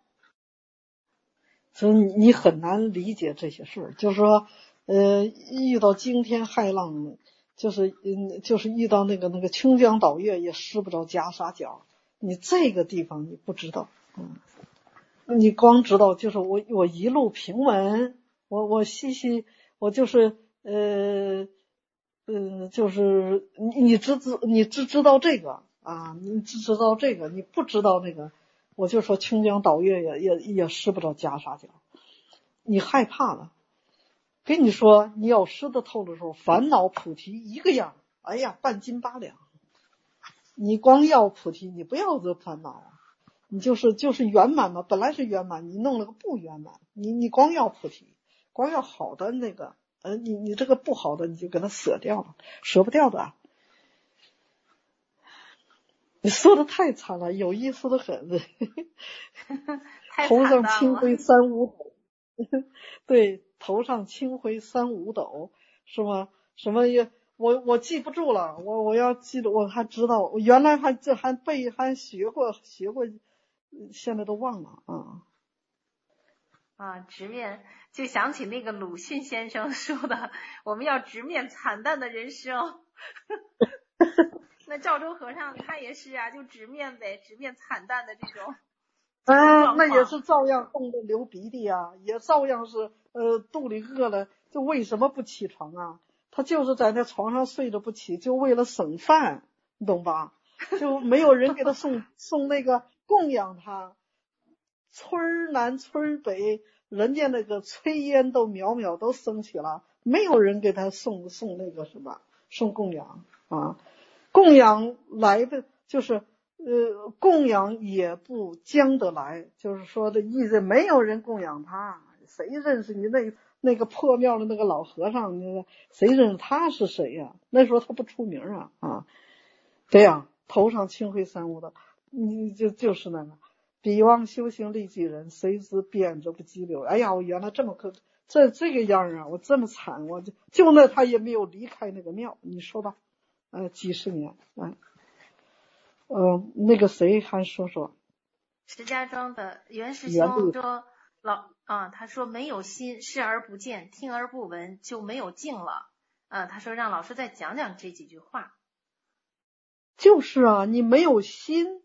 所以你很难理解这些事儿。就是说，呃，遇到惊天骇浪，就是嗯，就是遇到那个那个琼浆倒月也施不着袈裟脚。你这个地方你不知道，嗯，你光知道就是我我一路平稳，我我细细我就是呃呃就是你你只知你只知道这个。啊，你只知道这个，你不知道那个，我就说琼浆倒月也也也施不着袈裟脚。 你害怕了。跟你说，你要识得透的时候，烦恼菩提一个样，哎呀，半斤八两。你光要菩提，你不要这烦恼啊，你就是就是圆满嘛，本来是圆满，你弄了个不圆满，你你光要菩提，光要好的那个，呃，你你这个不好的你就给它舍掉了，舍不掉的啊。你说的太惨了，有意思的很。头上青灰三五斗，对，头上青灰三五斗，是吗？什么也我我记不住了，我我要记得，我还知道，我原来还这还背还学过学过，现在都忘了啊。 啊，直面就想起那个鲁迅先生说的，我们要直面惨淡的人生。那赵州和尚他也是啊，就直面呗，直面惨淡的这种。 啊，那也是照样冻得流鼻涕啊，也照样是呃肚里饿了，就为什么不起床啊？他就是在那床上睡着不起，就为了省饭，你懂吧？就没有人给他送送那个供养他，村南村北，人家那个炊烟都渺渺都升起了，没有人给他送送那个什么送供养啊，供养来的就是呃供养也不将得来，就是说的意思，没有人供养他，谁认识你那那个破庙的那个老和尚，那个谁认识他是谁呀、啊？那时候他不出名啊啊，这样头上青灰三五的，你就就是那个。彼望修行利济人，谁知变着不激流。哎呀，我原来这么可这这个样啊，我这么惨，我就就那他也没有离开那个庙，你说吧，呃，几十年，嗯、呃，呃，那个谁还说说， 石家庄的袁师兄说老啊，他说没有心，视而不见，听而不闻，就没有静了。啊，他说让老师再讲讲这几句话。 就是啊，你没有心。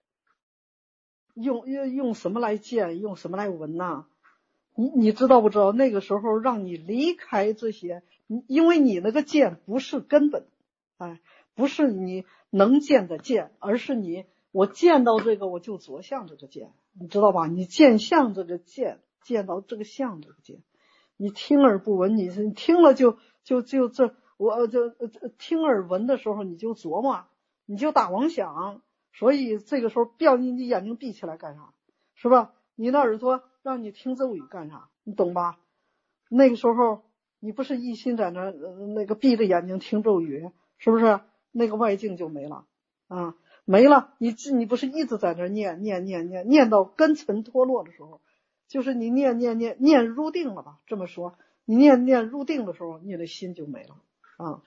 用用用什么来见，用什么来闻呐？你你知道不知道？那个时候让你离开这些，因为你那个见不是根本，哎，不是你能见的见，而是你我见到这个我就着相这个见，你知道吧？你见相这个见，见到这个相这个见，你听而不闻，你是听了就就就这我就听耳闻的时候你就琢磨，你就打妄想。所以这个时候不你你眼睛闭起来干啥，是吧？你那耳朵让你听咒语干啥，你懂吧？那个时候你不是一心在那、呃、那个闭着眼睛听咒语，是不是？那个外境就没了啊，没了。你你不是一直在那念念念念念到根尘脱落的时候，就是你念念念念入定了吧？这么说，你念念入定的时候，你的心就没了啊。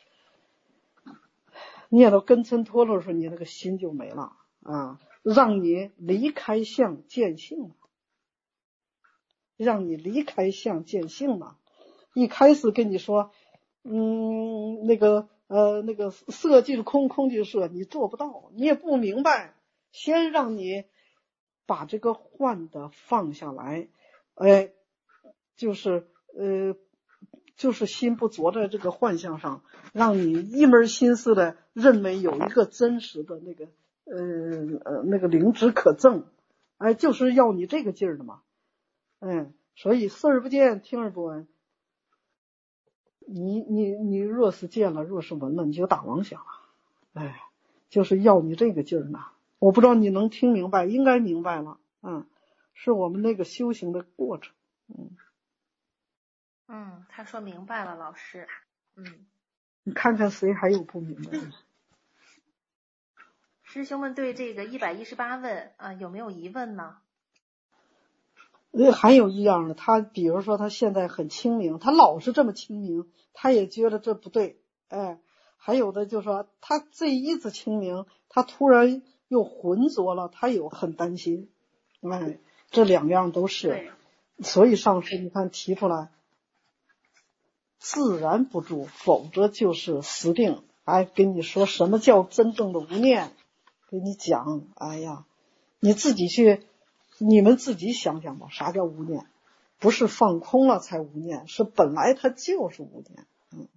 念到根尘脱落的时候，你那个心就没了啊，让你离开相见性了，让你离开相见性了。一开始跟你说，嗯，那个呃那个色即空，空即色，你做不到，你也不明白。先让你把这个幻的放下来，哎，就是呃。就是心不着在这个幻象上，让你一门心思的认为有一个真实的那个呃呃那个灵知可证，哎，就是要你这个劲儿的嘛，嗯，所以视而不见，听而不闻，你你你若是见了，若是闻了，你就打妄想了，哎，就是要你这个劲儿呢。我不知道你能听明白，应该明白了，嗯，是我们那个修行的过程，嗯。 嗯，他说明白了，老师。嗯， 你看看谁还有不明白的？ 师兄们对这个一百一十八问啊、呃、有没有疑问呢？ 还有一样的，他比如说他现在很清明，他老是这么清明，他也觉得这不对，哎，还有的就说他这一次清明，他突然又浑浊了，他有很担心，哎，这两样都是，所以上师你看提出来。自然不住，否则就是死定。还跟你说什么叫真正的无念，给你讲。哎呀，你自己去，你们自己想想吧，啥叫无念？不是放空了才无念，是本来它就是无念。嗯，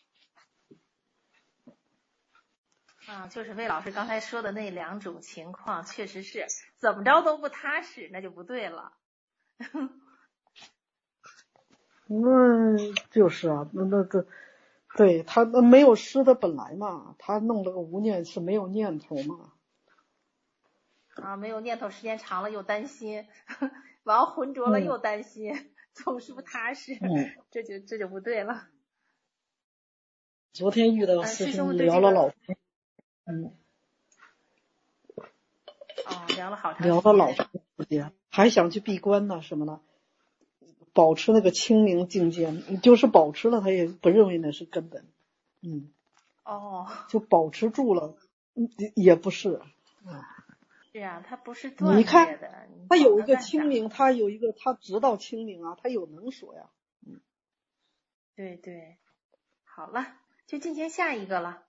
啊，就是魏老师刚才说的那两种情况，确实是怎么着都不踏实，那就不对了。 那就是啊，那那个，对他那没有诗的本来嘛，他弄了个无念是没有念头嘛。 啊，没有念头，时间长了又担心，完浑浊了又担心，嗯、总是不踏实，嗯、这就这就不对了。 昨天遇到师兄聊了老，嗯， 哦，聊了好长时间， 聊了老长时间，还想去闭关呢，什么呢？保持那个清明境界，就是保持了，他也不认为那是根本，嗯， 哦， 就保持住了，也不是，嗯， 是啊，他不是断你看裂的， 他有一个清明，他有一个他知道清明啊，他有能说呀，嗯， 对对，好了，就进行下一个了。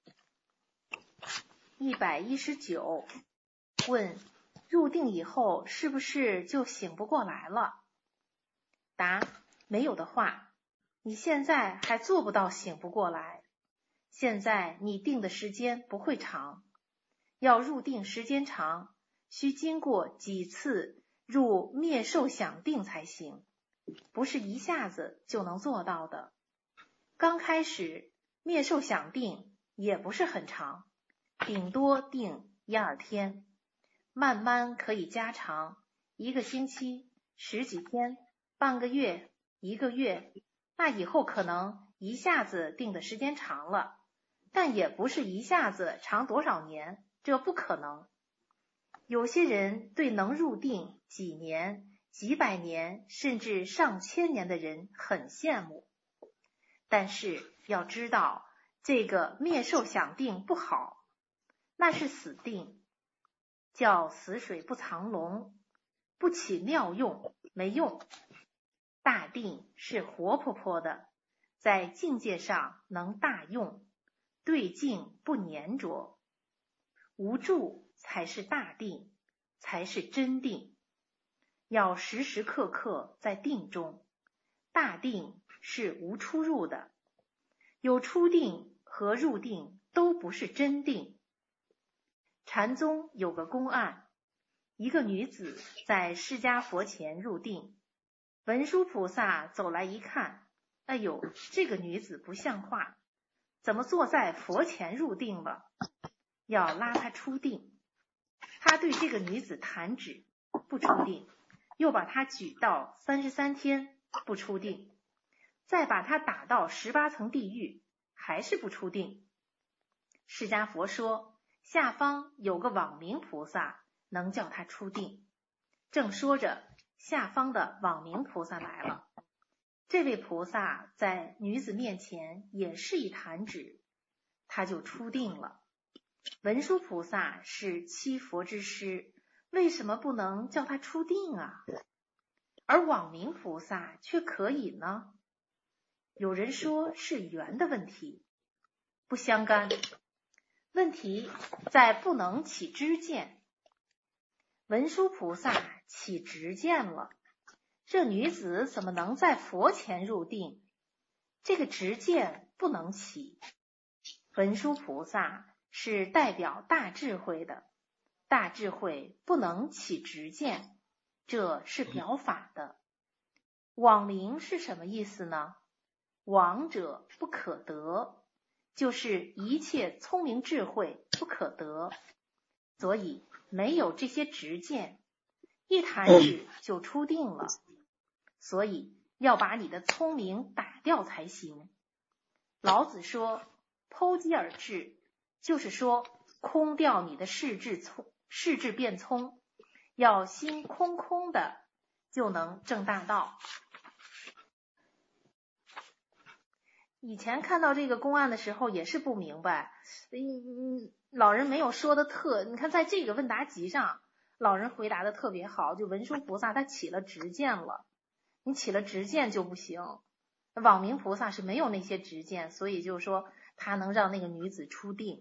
一百一十九，问入定以后是不是就醒不过来了？答：没有的话，你现在还做不到醒不过来。现在你定的时间不会长，要入定时间长，需经过几次入灭受想定才行，不是一下子就能做到的。刚开始灭受想定也不是很长，顶多定一二天，慢慢可以加长，一个星期、十几天、半个月、一个月，那以后可能一下子定的时间长了，但也不是一下子长多少年，这不可能。有些人对能入定几年、几百年甚至上千年的人很羡慕，但是要知道这个灭受想定不好，那是死定，叫死水不藏龙，不起妙用，没用。大定是活泼泼的，在境界上能大用，对境不粘着，无助才是大定，才是真定。要时时刻刻在定中，大定是无出入的，有出定和入定都不是真定。禅宗有个公案，一个女子在释迦佛前入定，文殊菩萨走来一看，哎呦，这个女子不像话，怎么坐在佛前入定了？要拉她出定。他对这个女子弹指，不出定，又把她举到三十三天，不出定，再把她打到十八层地狱，还是不出定。释迦佛说，下方有个网明菩萨能叫他出定。正说着，下方的网明菩萨来了。这位菩萨在女子面前也是一弹指，他就出定了。文殊菩萨是七佛之师，为什么不能叫他出定啊？而网明菩萨却可以呢？有人说是缘的问题，不相干。问题在不能起知见。文殊菩萨起直见了，这女子怎么能在佛前入定？这个直见不能起。文殊菩萨是代表大智慧的，大智慧不能起直见，这是表法的。网明是什么意思呢？网者不可得，就是一切聪明智慧不可得，所以没有这些直见，一弹指就出定了，所以要把你的聪明打掉才行。老子说剖机而智，就是说空掉你的视智聪视智变聪，要心空空的就能证大道。以前看到这个公案的时候也是不明白，嗯，老人没有说的特，你看在这个问答集上，老人回答的特别好，就文殊菩萨他起了直见了，你起了直见就不行。网明菩萨是没有那些直见，所以就是说他能让那个女子出定。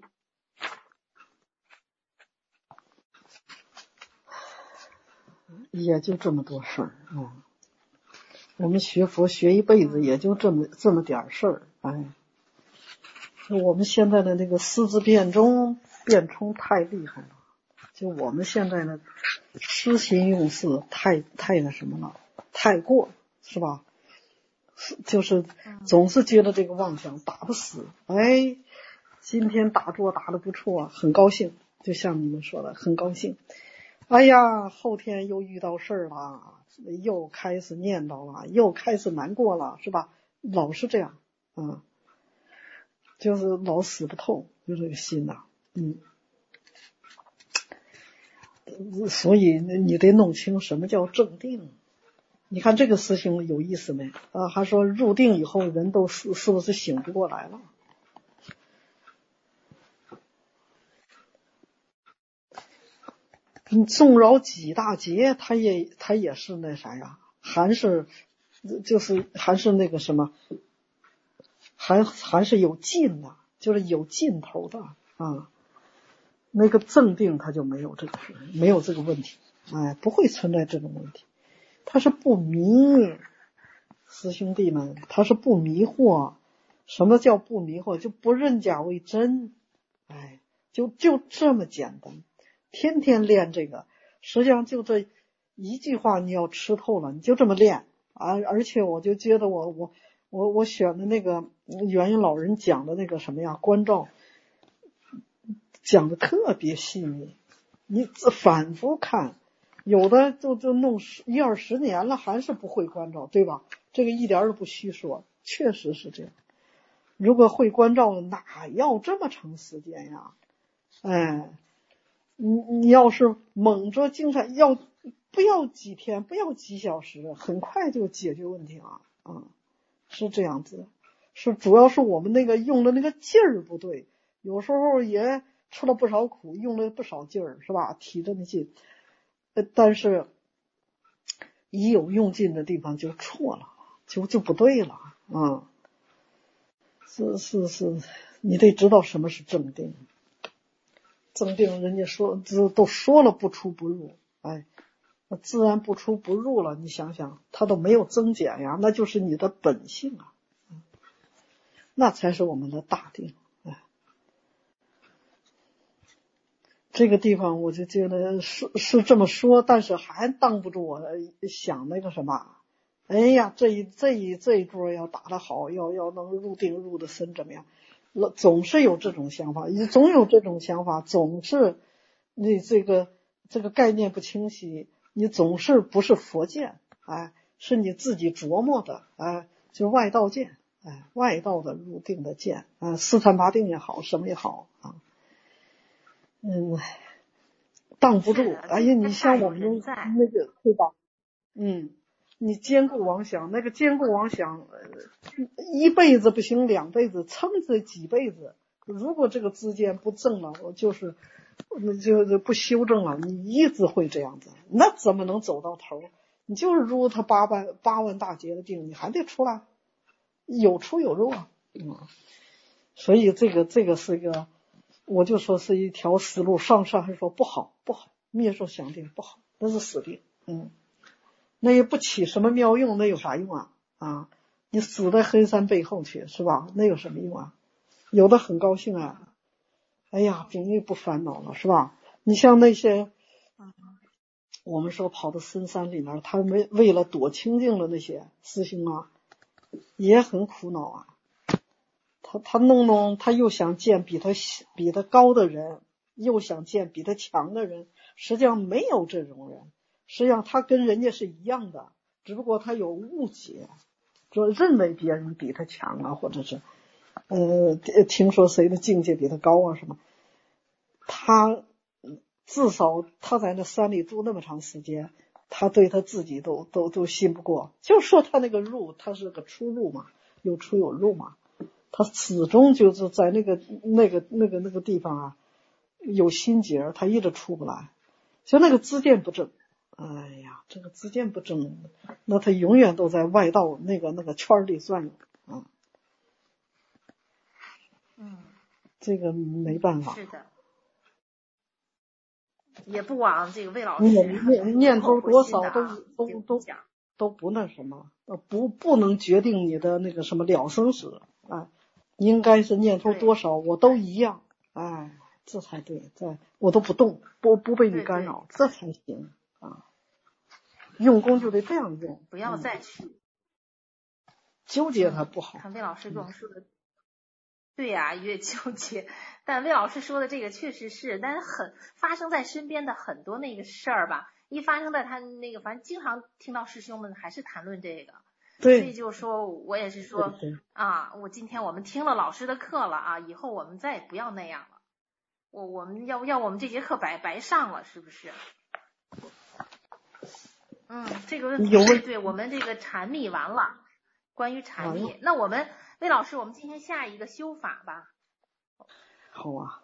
也就这么多事儿啊。嗯，我们学佛学一辈子也就这么这么点事儿，哎，我们现在的那个思字变中变冲太厉害了，就我们现在的痴心用事太太那什么了，太过是吧？ 就是总是觉得这个妄想打不死，哎，今天打坐打得不错，很高兴，就像你们说的，很高兴。哎呀，后天又遇到事儿了，又开始念叨了，又开始难过了，是吧？老是这样，嗯，就是老死不透，就这个心呐，嗯。所以你得弄清什么叫正定。你看这个师兄有意思没啊？还说入定以后人都是是不是醒不过来了？你纵扰几大劫，他也他也是那啥呀，还是就是还是那个什么，还还是有尽的，就是有尽头的啊。那个正定他就没有这个没有这个问题，哎，不会存在这种问题。他是不迷，师兄弟们，他是不迷惑。什么叫不迷惑？就不认假为真，哎，就就这么简单。天天练这个，实际上就这一句话，你要吃透了，你就这么练啊！而且我就觉得我我我我选的那个元婴老人讲的那个什么呀，关照，讲的特别细腻，你反复看。有的就就弄一二十年了，还是不会关照，对吧？这个一点都不虚说，确实是这样。如果会关照，哪要这么长时间呀？哎，你你要是猛着精神，要不要几天，不要几小时，很快就解决问题了啊、嗯！是这样子，是主要是我们那个用的那个劲儿不对，有时候也吃了不少苦，用了不少劲儿，是吧？提着那劲。但是一有用劲的地方就错了，就就不对了啊！是是是，你得知道什么是正定。正定人家说都都说了不出不入，哎，那自然不出不入了。你想想，它都没有增减呀，那就是你的本性啊，那才是我们的大定。哎，这个地方我就觉得是是这么说，但是还挡不住我想那个什么。哎呀，这一这一这一桌要打得好，要要能入定入的深怎么样？总是有这种想法，总有这种想法，总是你这个这个概念不清晰，你总是不是佛见，哎，是你自己琢磨的，哎，就外道见，哎，外道的入定的见，啊，四禅八定也好，什么也好啊，嗯，挡不住。哎呀，你像我们那个对吧？嗯。你坚固妄想，那个坚固妄想，一辈子不行，两辈子，撑着几辈子。如果这个之间不正了，我就是那就不修正了，你一直会这样子，那怎么能走到头？你就是入他八万八万大劫的定，你还得出来，有出有入啊。嗯，所以这个这个是一个，我就说是一条死路。上上还说不好不好，灭受想定不好，那是死定。嗯。那也不起什么妙用，那有啥用啊？啊，你死在黑山背后去是吧？那有什么用啊？有的很高兴啊，哎呀，终于不烦恼了是吧？你像那些，我们说跑到深山里面，他为为了躲清净的那些师兄啊，也很苦恼啊。他他弄弄，他又想见比他比他高的人，又想见比他强的人，实际上没有这种人。实际上他跟人家是一样的，只不过他有误解，说认为别人比他强啊，或者是呃听说谁的境界比他高啊什么。他至少他在那山里住那么长时间，他对他自己都都都信不过，就说他那个入，他是个出入嘛，有出有入嘛，他始终就是在那个那个那个那个地方啊有心结，他一直出不来，就那个知见不正。哎呀，这个知见不正，那他永远都在外道那个那个圈里转悠啊。 嗯， 这个没办法。 是的，也不枉这个魏老师念念头多少都都都都不那什么，不不能决定你的那个什么了生死啊。应该是念头多少我都一样，哎，这才对，这我都不动，不不被你干扰，这才行啊。用功就得这样用， 不要再去、嗯、 纠结它不好。 看魏老师跟我们说的，对呀、啊，越纠结。但魏老师说的这个确实是，但是很发生在身边的很多那个事儿吧，一发生在他那个，反正经常听到师兄们还是谈论这个。 对， 所以就是说我也是说对对啊，我今天我们听了老师的课了啊，以后我们再也不要那样了。我我们要要我们这节课白白上了，是不是？嗯，这个问题对对，我们这个禅密完了，关于禅密，那我们魏老师，我们今天下一个修法吧。 好啊。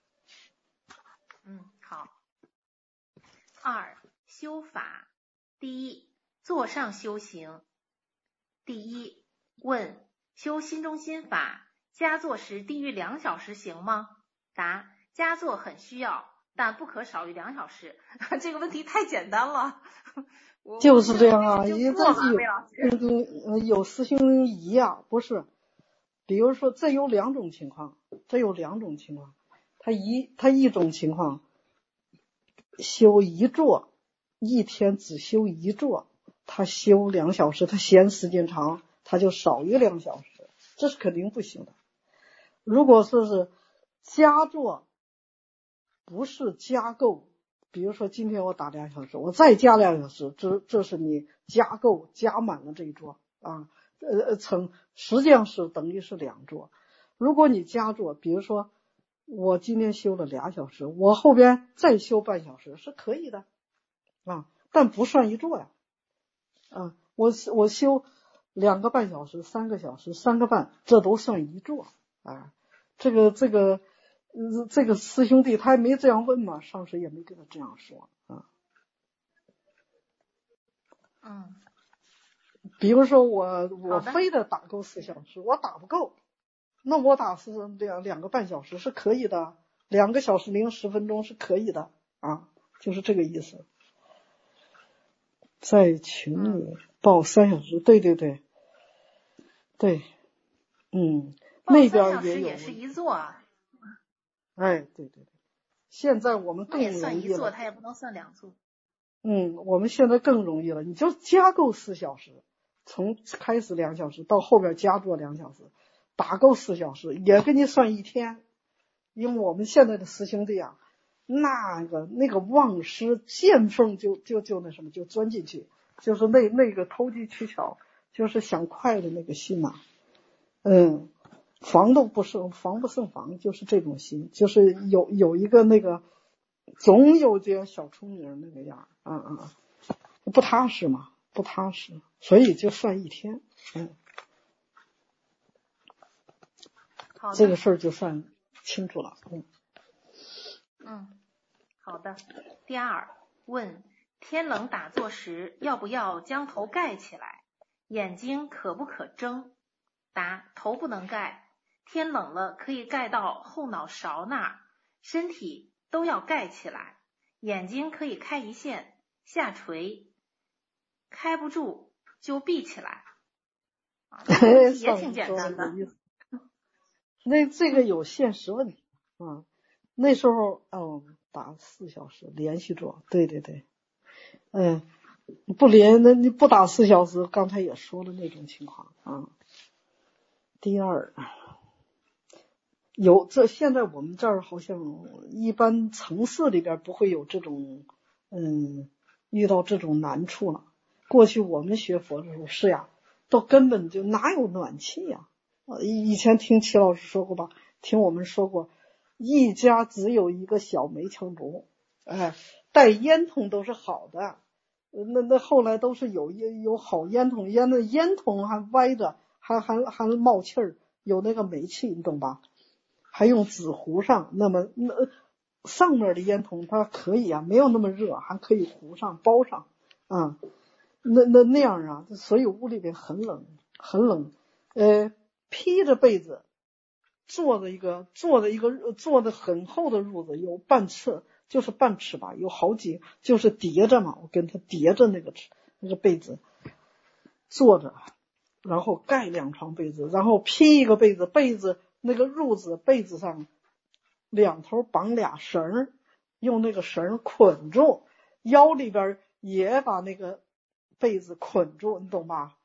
嗯，好。二，修法。第一，坐上修行。第一，问：修心中心法，加坐时低于两小时行吗？答：加坐很需要，但不可少于两小时。这个问题太简单了。 就是这样啊，因为这有有师兄疑呀，不是。比如说，这有两种情况，这有两种情况。他一他一种情况，修一坐，一天只修一坐，他修两小时，他嫌时间长，他就少于两小时，这是肯定不行的。如果说是加坐，不是加够。比如说今天我打两小时，我再加两小时，这这是你加够加满了这一桌啊，呃成实际上是等于是两桌。如果你加坐，比如说我今天修了俩小时，我后边再修半小时是可以的啊，但不算一桌呀。啊，我我修两个半小时、三个小时、三个半，这都算一桌啊。这个这个。这个师兄弟他也没这样问嘛，上师也没跟他这样说啊。 嗯， 比如说我我非得打够四小时，我打不够，那我打是两两个半小时是可以的，两个小时零十分钟是可以的啊，就是这个意思。在群里报三小时，对对对对，嗯，那边也有， 也是一座啊。 哎，对对对，现在我们更容易了。 算一座，它也不能算两座。 嗯，我们现在更容易了，你就加够四小时，从开始两小时到后边加做两小时，打够四小时，也给你算一天。因为我们现在的师兄弟啊，那个那个忘失见缝就就就那什么就钻进去，就是那那个投机取巧，就是想快的那个心呐、啊，嗯。防都不胜防不胜防，就是这种心，就是有有一个那个总有点小聪明那个样啊啊，不踏实嘛，不踏实，所以就算一天，嗯， 好的， 这个事儿就算清楚了，嗯嗯，好的。第二，问：天冷打坐时要不要将头盖起来？眼睛可不可睁？答：头不能盖。天冷了可以盖到后脑勺那儿，身体都要盖起来，眼睛可以开一线下垂，开不住就闭起来。啊，这也挺简单的。 那这个有现实问题啊，那时候哦打四小时连续做，对对对，嗯，不连那你不打四小时，刚才也说了那种情况啊。第二。有这现在我们这儿好像一般城市里边不会有这种嗯遇到这种难处了。过去我们学佛的时候是呀，都根本就哪有暖气呀？以前听齐老师说过吧，听我们说过，一家只有一个小煤炕炉，哎，带烟筒都是好的。那那后来都是有有好烟筒，烟的烟筒还歪着，还还还冒气儿，有那个煤气，你懂吧？还用纸糊上，那么那上面的烟筒它可以啊，没有那么热，还可以糊上包上啊，那那那样啊，所以屋里边很冷很冷，呃，披着被子，做的一个做的一个做的很厚的褥子，有半尺，就是半尺吧，有好几，就是叠着嘛，我跟他叠着那个那个被子坐着，然后盖两床被子，然后披一个被子，被子。那个褥子被子上两头绑俩绳，用那个绳捆住，腰里边也把那个被子捆住，你懂吧？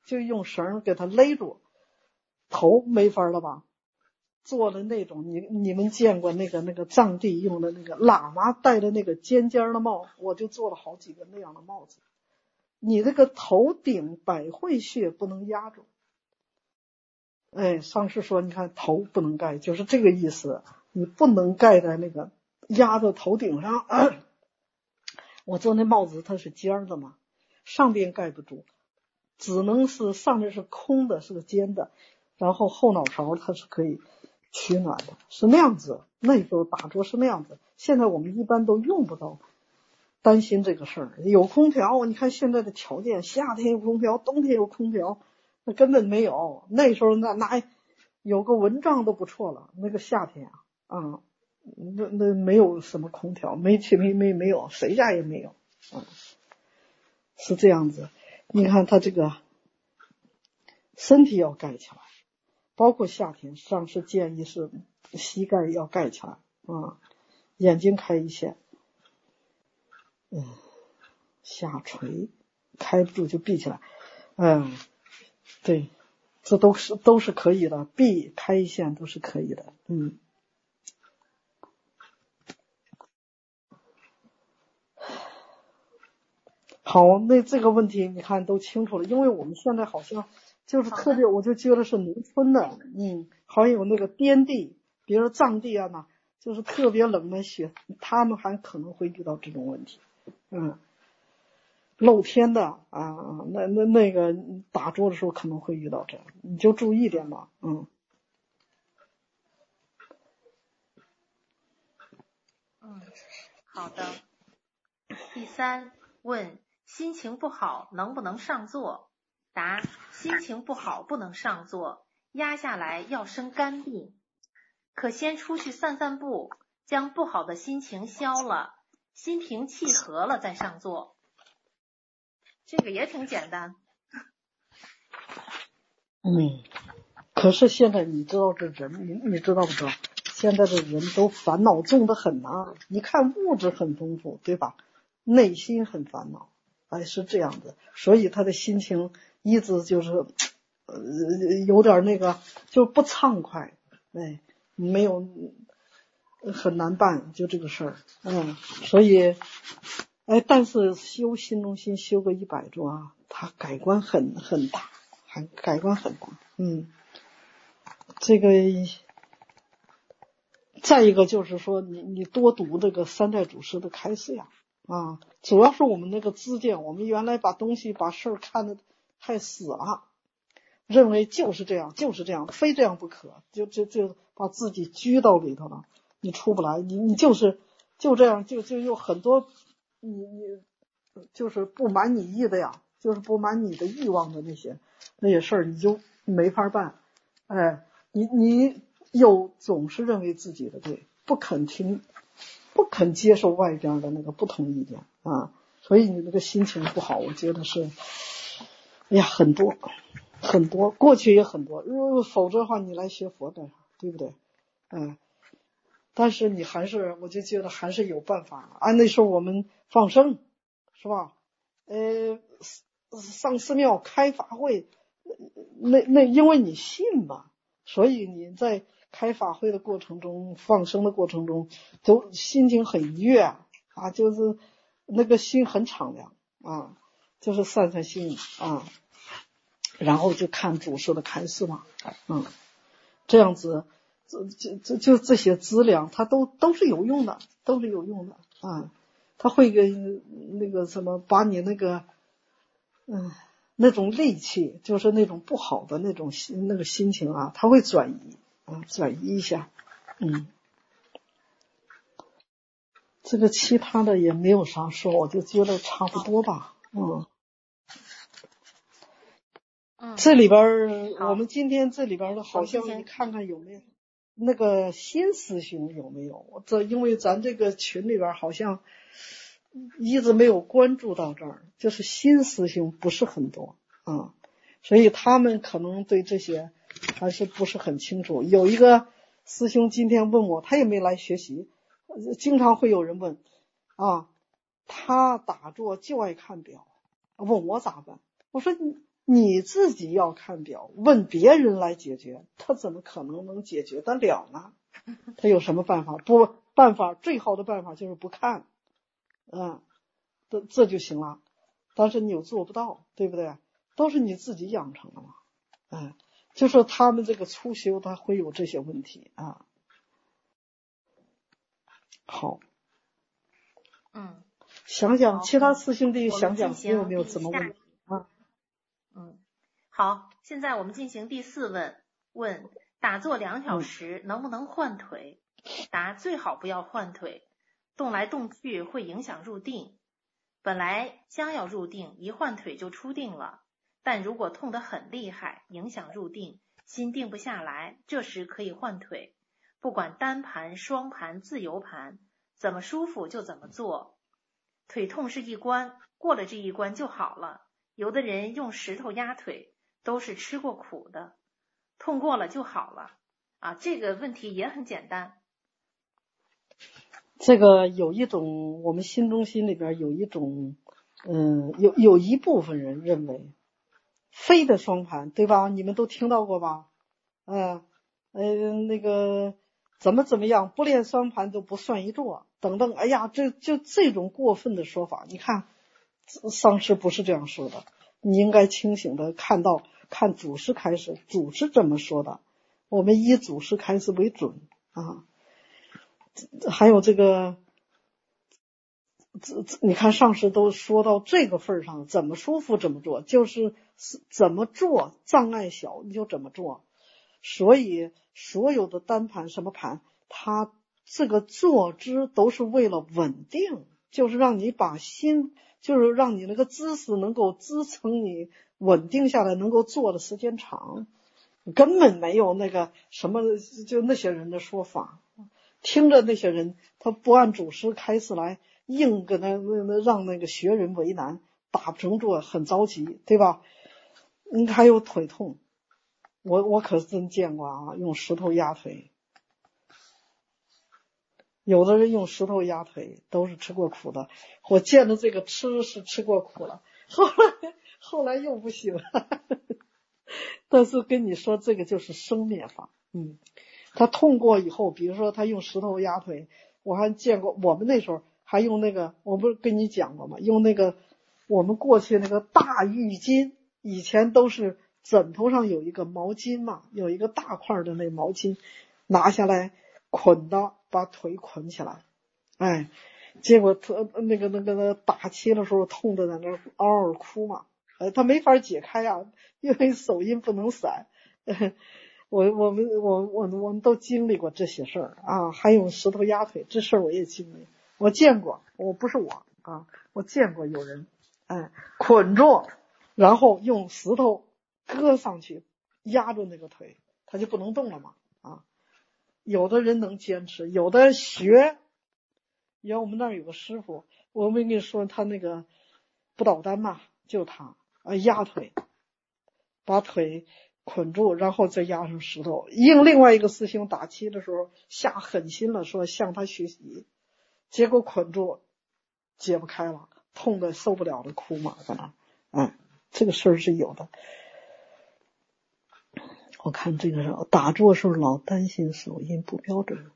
就用绳给它勒住，头没法了吧？做的那种，你你们见过那个那个藏地用的那个喇嘛戴的那个尖尖的帽，我就做了好几个那样的帽子。你这个头顶百会穴不能压住。哎，上师说，你看头不能盖，就是这个意思，你不能盖在那个压在头顶上。啊、我做那帽子它是尖的嘛，上边盖不住，只能是上面是空的，是个尖的，然后后脑勺它是可以取暖的，是那样子。那时候打坐是那样子，现在我们一般都用不到，担心这个事儿。有空调，你看现在的条件，夏天有空调，冬天有空调，那根本没有。那时候那那有个蚊帐都不错了，那个夏天啊，啊，那那没有什么空调，没没没没有，谁家也没有啊，是这样子。你看他这个身体要盖起来，包括夏天，上师建议是膝盖要盖起来啊，眼睛开一线，嗯，下垂，开不住就闭起来，嗯，对，这都是都是可以的，闭开一线都是可以的，嗯。好，那这个问题你看都清楚了，因为我们现在好像就是特别，我就觉得是农村的，嗯，好像有那个滇地，比如藏地啊那，就是特别冷的雪，他们还可能会遇到这种问题，嗯，露天的啊，那那那个打坐的时候可能会遇到这样，你就注意点吧，嗯。 嗯，好的。第三问，心情不好能不能上座？答：心情不好不能上座，压下来要生肝病，可先出去散散步，将不好的心情消了，心平气和了再上座。这个也挺简单。 嗯，可是现在你知道这人，你你知道不知道？现在的人都烦恼重得很呐、啊。你看物质很丰富，对吧？内心很烦恼，哎，是这样的，所以他的心情一直就是，呃，有点那个，就不畅快，哎，没有，很难办，就这个事儿，嗯，所以，哎，但是修心中心修个一百桌啊，他改观很很大，还改观很大，嗯，这个。再一个就是说你你多读这个三代祖师的开示呀，啊，主要是我们那个知见，我们原来把东西把事儿看得太死了，认为就是这样就是这样，非这样不可，就就就把自己拘到里头了，你出不来，你你就是就这样，就就有很多你你就是不满你意的呀，就是不满你的欲望的那些那些事儿，你就没法办，哎，你你。又总是认为自己的对，不肯听，不肯接受外边的那个不同意见啊，所以你那个心情不好，我觉得是，哎呀，很多很多，过去也很多，如果否则的话，你来学佛干啥，对不对？嗯，但是你还是，我就觉得还是有办法。按那时候我们放生，是吧？呃，上寺庙开法会，那那因为你信嘛，所以你在开法会的过程中，放生的过程中，都心情很愉悦啊，就是那个心很敞亮啊，就是散散心啊，然后就看祖师的开示嘛，嗯，这样子，这这这就这些资粮，它都都是有用的，都是有用的啊，它会给那个什么，把你那个嗯那种戾气，就是那种不好的那种心那个心情啊，它会转移。啊，转移一下，嗯，这个其他的也没有啥说，我就觉得差不多吧，嗯， 嗯， 这里边我们今天这里边的好像你看看有没有那个新师兄有没有？这因为咱这个群里边好像一直没有关注到这儿，就是新师兄不是很多啊，所以他们可能对这些还是不是很清楚。有一个师兄今天问我，他也没来学习，经常会有人问啊，他打坐就爱看表，问我咋办？我说你你自己要看表，问别人来解决，他怎么可能能解决得了呢？他有什么办法？不，办法最好的办法就是不看，嗯，这这就行了。但是你又做不到，对不对？都是你自己养成的嘛，嗯，就说他们这个初修他会有这些问题啊。好， 嗯， 想想其他师兄弟， 我们想想进你有没有行第下什么问题啊？ 嗯，好，现在我们进行第四问。问：打坐两小嗯时能不能换腿？答：最好不要换腿，动来动去会影响入定。本来将要入定，一换腿就出定了。但如果痛得很厉害，影响入定，心定不下来，这时可以换腿。不管单盘、双盘、自由盘，怎么舒服就怎么做。腿痛是一关，过了这一关就好了。有的人用石头压腿，都是吃过苦的，痛过了就好了。啊，这个问题也很简单。 这个有一种，我们新中心里边有一种，嗯，有有一部分人认为，非得双盘，对吧？你们都听到过吧？嗯，呃，那个怎么怎么样，不练双盘就不算一坐，等等。哎呀，这就这种过分的说法，你看，上师不是这样说的。你应该清醒的看到，看祖师开示，祖师这么说的，我们以祖师开示为准啊。还有这个，你看上师都说到这个份上，怎么舒服怎么做，就是怎么做障碍小你就怎么做。所以所有的单盘什么盘，它这个坐姿都是为了稳定，就是让你把心，就是让你那个姿势能够支撑你稳定下来，能够坐的时间长。根本没有那个什么，就那些人的说法，听着那些人他不按祖师开示来，硬跟他让那个学人为难，打不成坐，很着急，对吧？嗯，还有腿痛，我我可是真见过啊，用石头压腿。有的人用石头压腿都是吃过苦的，我见的这个吃是吃过苦了，后来后来又不行了。但是跟你说这个就是生灭法，嗯，他痛过以后，比如说他用石头压腿，我还见过，我们那时候还用那个，我不是跟你讲过吗？用那个我们过去那个大浴巾，以前都是枕头上有一个毛巾嘛，有一个大块的那毛巾，拿下来捆的，把腿捆起来，哎，结果他那个那个打气的时候痛的在那嗷嗷哭嘛，呃，他没法解开啊，因为手印不能散。我我们我我我们都经历过这些事儿啊，还有石头压腿这事儿我也经历，我见过，我不是我啊，我见过有人，哎，捆住，然后用石头搁上去压住那个腿，他就不能动了嘛啊。有的人能坚持，有的学。原来我们那儿有个师傅，我没跟你说他那个不倒单嘛，就他啊压腿，把腿捆住，然后再压上石头。应另外一个师兄打气的时候下狠心了，说向他学习，结果捆住解不开了，痛的受不了的哭嘛，在那，哎，这个事儿是有的。我看这个时候打坐时候老担心手印不标准，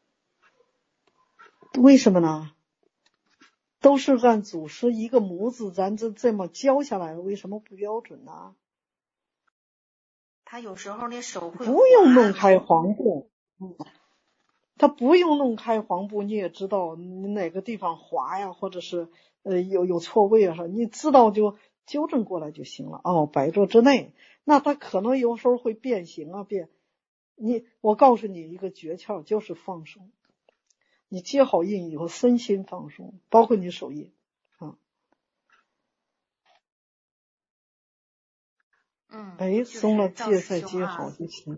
为什么呢？都是按祖师一个模子咱这这么教下来，为什么不标准呢？ 他有时候那手会不用弄开黄布，嗯，他不用弄开黄布，你也知道你哪个地方滑呀，或者是呃有有错位啊，你知道就纠正过来就行了。哦，百坐之内，那他可能有时候会变形啊变。你我告诉你一个诀窍，就是放松。你接好印以后，身心放松，包括你手印啊。 嗯， 哎，松了戒再接好就行。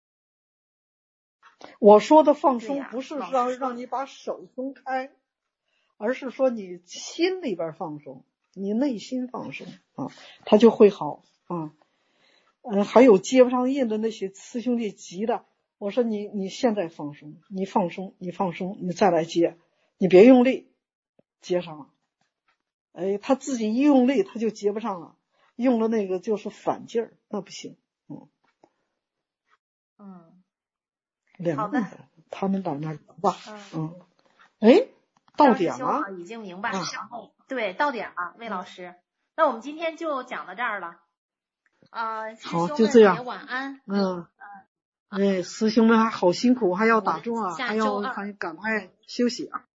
我说的放松不是让让你把手松开，而是说你心里边放松，你内心放松啊，它就会好啊。嗯，还有接不上印的那些师兄弟急的，我说你你现在放松，你放松，你放松，你再来接，你别用力，接上了。哎，他自己一用力他就接不上了。 用了那个就是反劲儿，那不行。嗯嗯， 两个他们到那儿吧。 嗯嗯，哎，到点了， 已经明白。 啊、 然后对，到点了，魏老师。嗯、那我们今天就讲到这儿了。啊、呃， 好，就这样。 晚安。 嗯。哎，师兄们还好辛苦，还要打坐，还要还赶快休息啊。